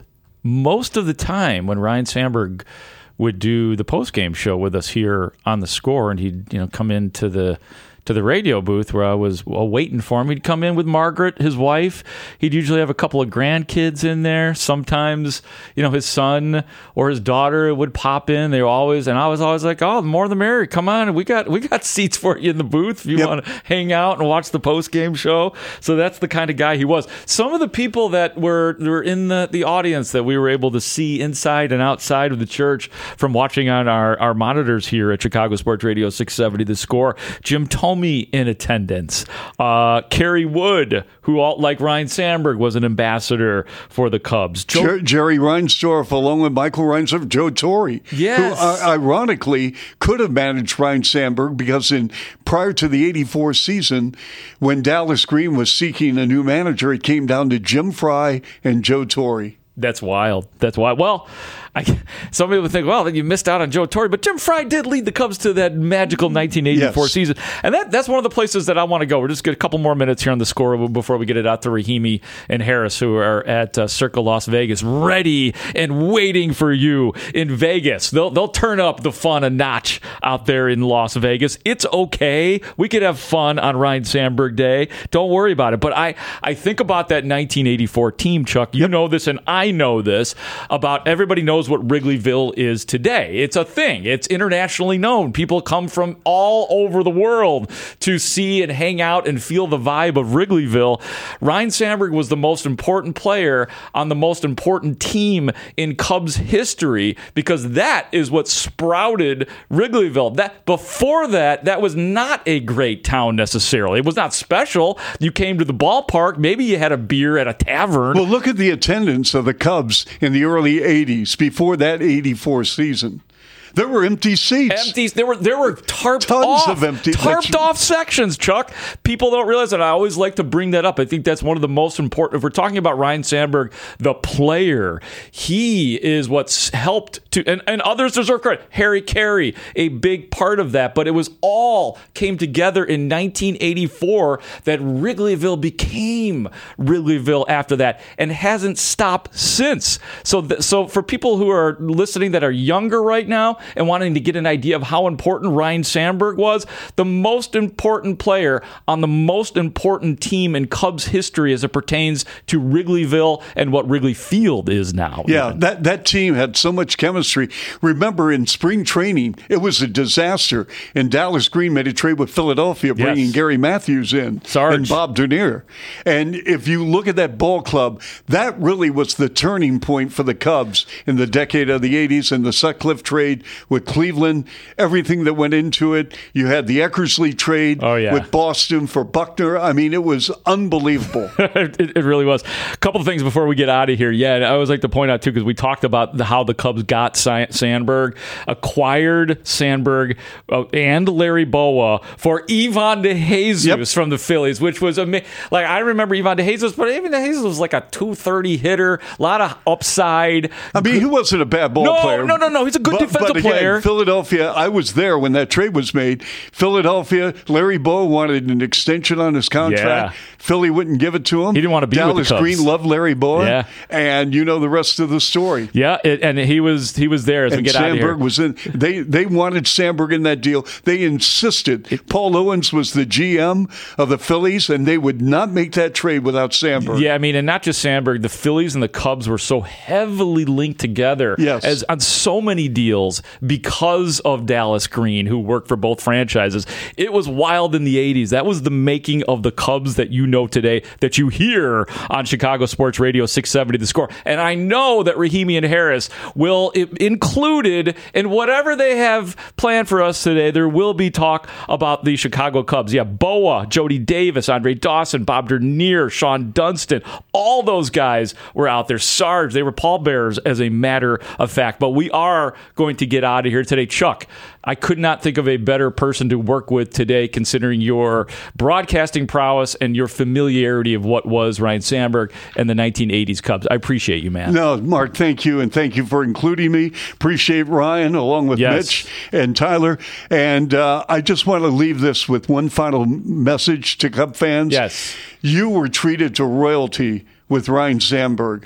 most of the time when Ryne Sandberg would do the post-game show with us here on The Score, and he'd you know come into the to the radio booth where I was well, waiting for him. He'd come in with Margaret, his wife. He'd usually have a couple of grandkids in there. Sometimes, you know, his son or his daughter would pop in. They were always, and I was always like, "Oh, the more the merrier. Come on, we got we got seats for you in the booth if you yep. want to hang out and watch the post game show." So that's the kind of guy he was. Some of the people that were were in the, the audience that we were able to see inside and outside of the church from watching on our, our monitors here at Chicago Sports Radio six seventy The Score. Jim Thome in attendance. Uh, Kerry Wood, who, all, like Ryne Sandberg, was an ambassador for the Cubs. Joe- Jer- Jerry Reinsdorf, along with Michael Reinsdorf, Joe Torre, yes. who uh, ironically could have managed Ryne Sandberg because in prior to the eighty-four season, when Dallas Green was seeking a new manager, it came down to Jim Frey and Joe Torre. That's wild. That's wild. Well, I, some people would think, well, then you missed out on Joe Torre, but Jim Frey did lead the Cubs to that magical nineteen eighty-four yes. season. And that, that's one of the places that I want to go. We're just get a couple more minutes here on The Score before we get it out to Rahimi and Harris, who are at uh, Circle Las Vegas, ready and waiting for you in Vegas. They'll, they'll turn up the fun a notch out there in Las Vegas. It's okay. We could have fun on Ryne Sandberg Day. Don't worry about it. But I, I think about that nineteen eighty-four team, Chuck. You yep. know this, and I know this about everybody knows what Wrigleyville is today. It's a thing. It's internationally known. People come from all over the world to see and hang out and feel the vibe of Wrigleyville. Ryne Sandberg was the most important player on the most important team in Cubs history because that is what sprouted Wrigleyville. That before that, that was not a great town necessarily. It was not special. You came to the ballpark. Maybe you had a beer at a tavern. Well, look at the attendance of the Cubs in the early eighties, before that eighty-four season. There were empty seats. Empties. There were there were tarped Tons off, of empty, tarped off sections, Chuck. People don't realize that. I always like to bring that up. I think that's one of the most important. If we're talking about Ryne Sandberg, the player, he is what's helped to, and, and others deserve credit. Harry Carey, a big part of that. But it was all came together in nineteen eighty-four that Wrigleyville became Wrigleyville after that, and hasn't stopped since. So, th- so for people who are listening that are younger right now, and wanting to get an idea of how important Ryne Sandberg was, the most important player on the most important team in Cubs history as it pertains to Wrigleyville and what Wrigley Field is now. Yeah, even. that, that team had so much chemistry. Remember, in spring training, it was a disaster, and Dallas Green made a trade with Philadelphia, bringing yes. Gary Matthews in Sarge. and Bob Dernier. And if you look at that ball club, that really was the turning point for the Cubs in the decade of the eighties and the Sutcliffe trade with Cleveland, everything that went into it. You had the Eckersley trade oh, yeah. with Boston for Buckner. I mean, it was unbelievable. it, it really was. A couple of things before we get out of here. Yeah, and I always like to point out, too, because we talked about the, how the Cubs got Sandberg, acquired Sandberg uh, and Larry Bowa for Ivan DeJesus yep. from the Phillies, which was amazing. Like, I remember Ivan DeJesus, but Ivan DeJesus was like a two thirty hitter, a lot of upside. I mean, he wasn't a bad ball no, player. No, no, no. He's a good but, defensive but again, player. Philadelphia, I was there when that trade was made. Philadelphia, Larry Bowa wanted an extension on his contract. Yeah. Philly wouldn't give it to him. He didn't want to be Dallas with the Cubs. Green loved Larry Bowa. Yeah. And you know the rest of the story. Yeah, it, and he was he was there as and we get Sandberg out of here. was in. They they wanted Sandberg in that deal. They insisted. It, Paul Owens was the G M of the Phillies, and they would not make that trade without Sandberg. Yeah, I mean, and not just Sandberg. The Phillies and the Cubs were so heavily linked together yes. as on so many deals because of Dallas Green, who worked for both franchises. It was wild in the eighties. That was the making of the Cubs that you know today, that you hear on Chicago Sports Radio six seventy The Score. And I know that Rahimi and Harris will, included in whatever they have planned for us today, there will be talk about the Chicago Cubs. Yeah, Bowa, Jody Davis, Andre Dawson, Bob Dernier, Sean Dunston, all those guys were out there. Sarge, they were pallbearers as a matter of fact. But we are going to get out of here today. Chuck, I could not think of a better person to work with today, considering your broadcasting prowess and your familiarity of what was Ryne Sandberg and the nineteen eighties Cubs. I appreciate you, man. No, Mark, thank you, and thank you for including me. Appreciate Ryan, along with yes. Mitch and Tyler. And uh, I just want to leave this with one final message to Cub fans. Yes. You were treated to royalty with Ryne Sandberg.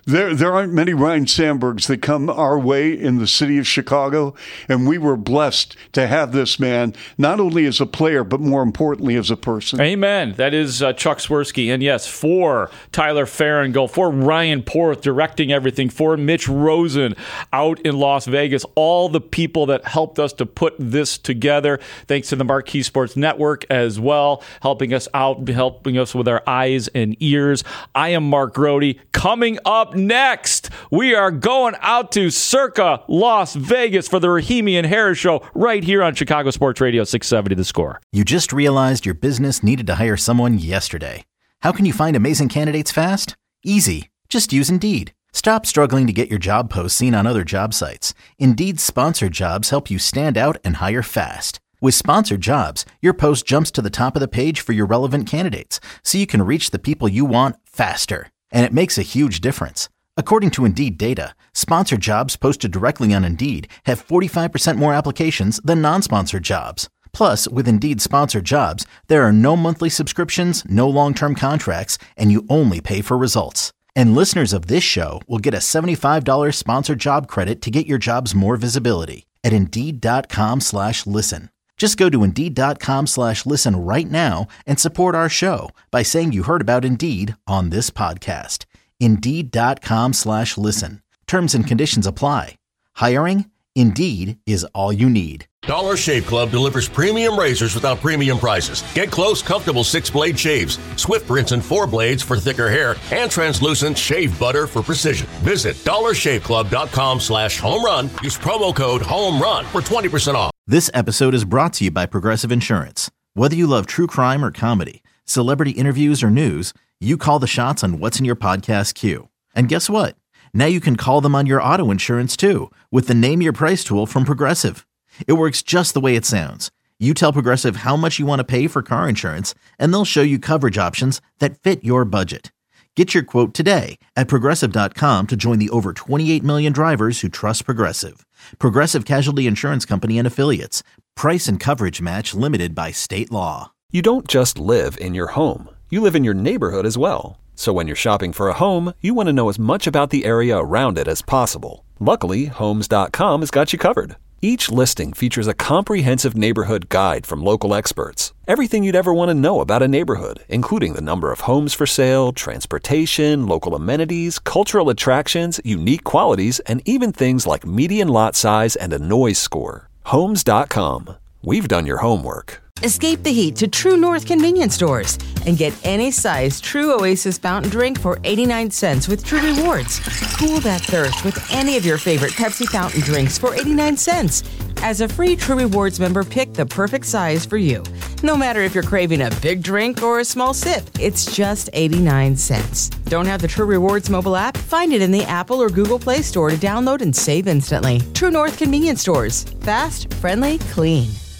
There, there aren't many Ryne Sandbergs that come our way in the city of Chicago, and we were blessed to have this man, not only as a player, but more importantly as a person. Amen. That is uh, Chuck Swirsky. And yes, for Tyler Farringall, for Ryan Porth directing everything, for Mitch Rosen out in Las Vegas, all the people that helped us to put this together. Thanks to the Marquee Sports Network as well, helping us out, helping us with our eyes and ears. I am Mark Grody. Coming up next, we are going out to Circa Las Vegas for the Rahimi and Harris Show right here on Chicago Sports Radio six seventy The Score. You just realized your business needed to hire someone yesterday. How can you find amazing candidates fast? Easy. Just use Indeed. Stop struggling to get your job posts seen on other job sites. Indeed's sponsored jobs help you stand out and hire fast. With sponsored jobs, your post jumps to the top of the page for your relevant candidates, so you can reach the people you want faster. And it makes a huge difference. According to Indeed data, sponsored jobs posted directly on Indeed have forty-five percent more applications than non-sponsored jobs. Plus, with Indeed sponsored jobs, there are no monthly subscriptions, no long-term contracts, and you only pay for results. And listeners of this show will get a seventy-five dollars sponsored job credit to get your jobs more visibility at Indeed.com slash listen. Just go to Indeed.com slash listen right now and support our show by saying you heard about Indeed on this podcast. Indeed.com slash listen. Terms and conditions apply. Hiring? Indeed is all you need. Dollar Shave Club delivers premium razors without premium prices. Get close, comfortable six-blade shaves, Swift Rinse and four blades for thicker hair, and translucent shave butter for precision. Visit dollar shave club dot com slash home run. Use promo code HOMERUN for twenty percent off. This episode is brought to you by Progressive Insurance. Whether you love true crime or comedy, celebrity interviews or news, you call the shots on what's in your podcast queue. And guess what? Now you can call them on your auto insurance too with the Name Your Price tool from Progressive. It works just the way it sounds. You tell Progressive how much you want to pay for car insurance, and they'll show you coverage options that fit your budget. Get your quote today at Progressive dot com to join the over twenty-eight million drivers who trust Progressive. Progressive Casualty Insurance Company and Affiliates. Price and coverage match limited by state law. You don't just live in your home. You live in your neighborhood as well. So when you're shopping for a home, you want to know as much about the area around it as possible. Luckily, Homes dot com has got you covered. Each listing features a comprehensive neighborhood guide from local experts. Everything you'd ever want to know about a neighborhood, including the number of homes for sale, transportation, local amenities, cultural attractions, unique qualities, and even things like median lot size and a noise score. Homes dot com. We've done your homework. Escape the heat to True North convenience stores and get any size True Oasis fountain drink for eighty-nine cents with True Rewards. Cool that thirst with any of your favorite Pepsi fountain drinks for eighty-nine cents. As a free True Rewards member, pick the perfect size for you. No matter if you're craving a big drink or a small sip, it's just eighty-nine cents. Don't have the True Rewards mobile app? Find it in the Apple or Google Play Store to download and save instantly. True North convenience stores. Fast, friendly, clean.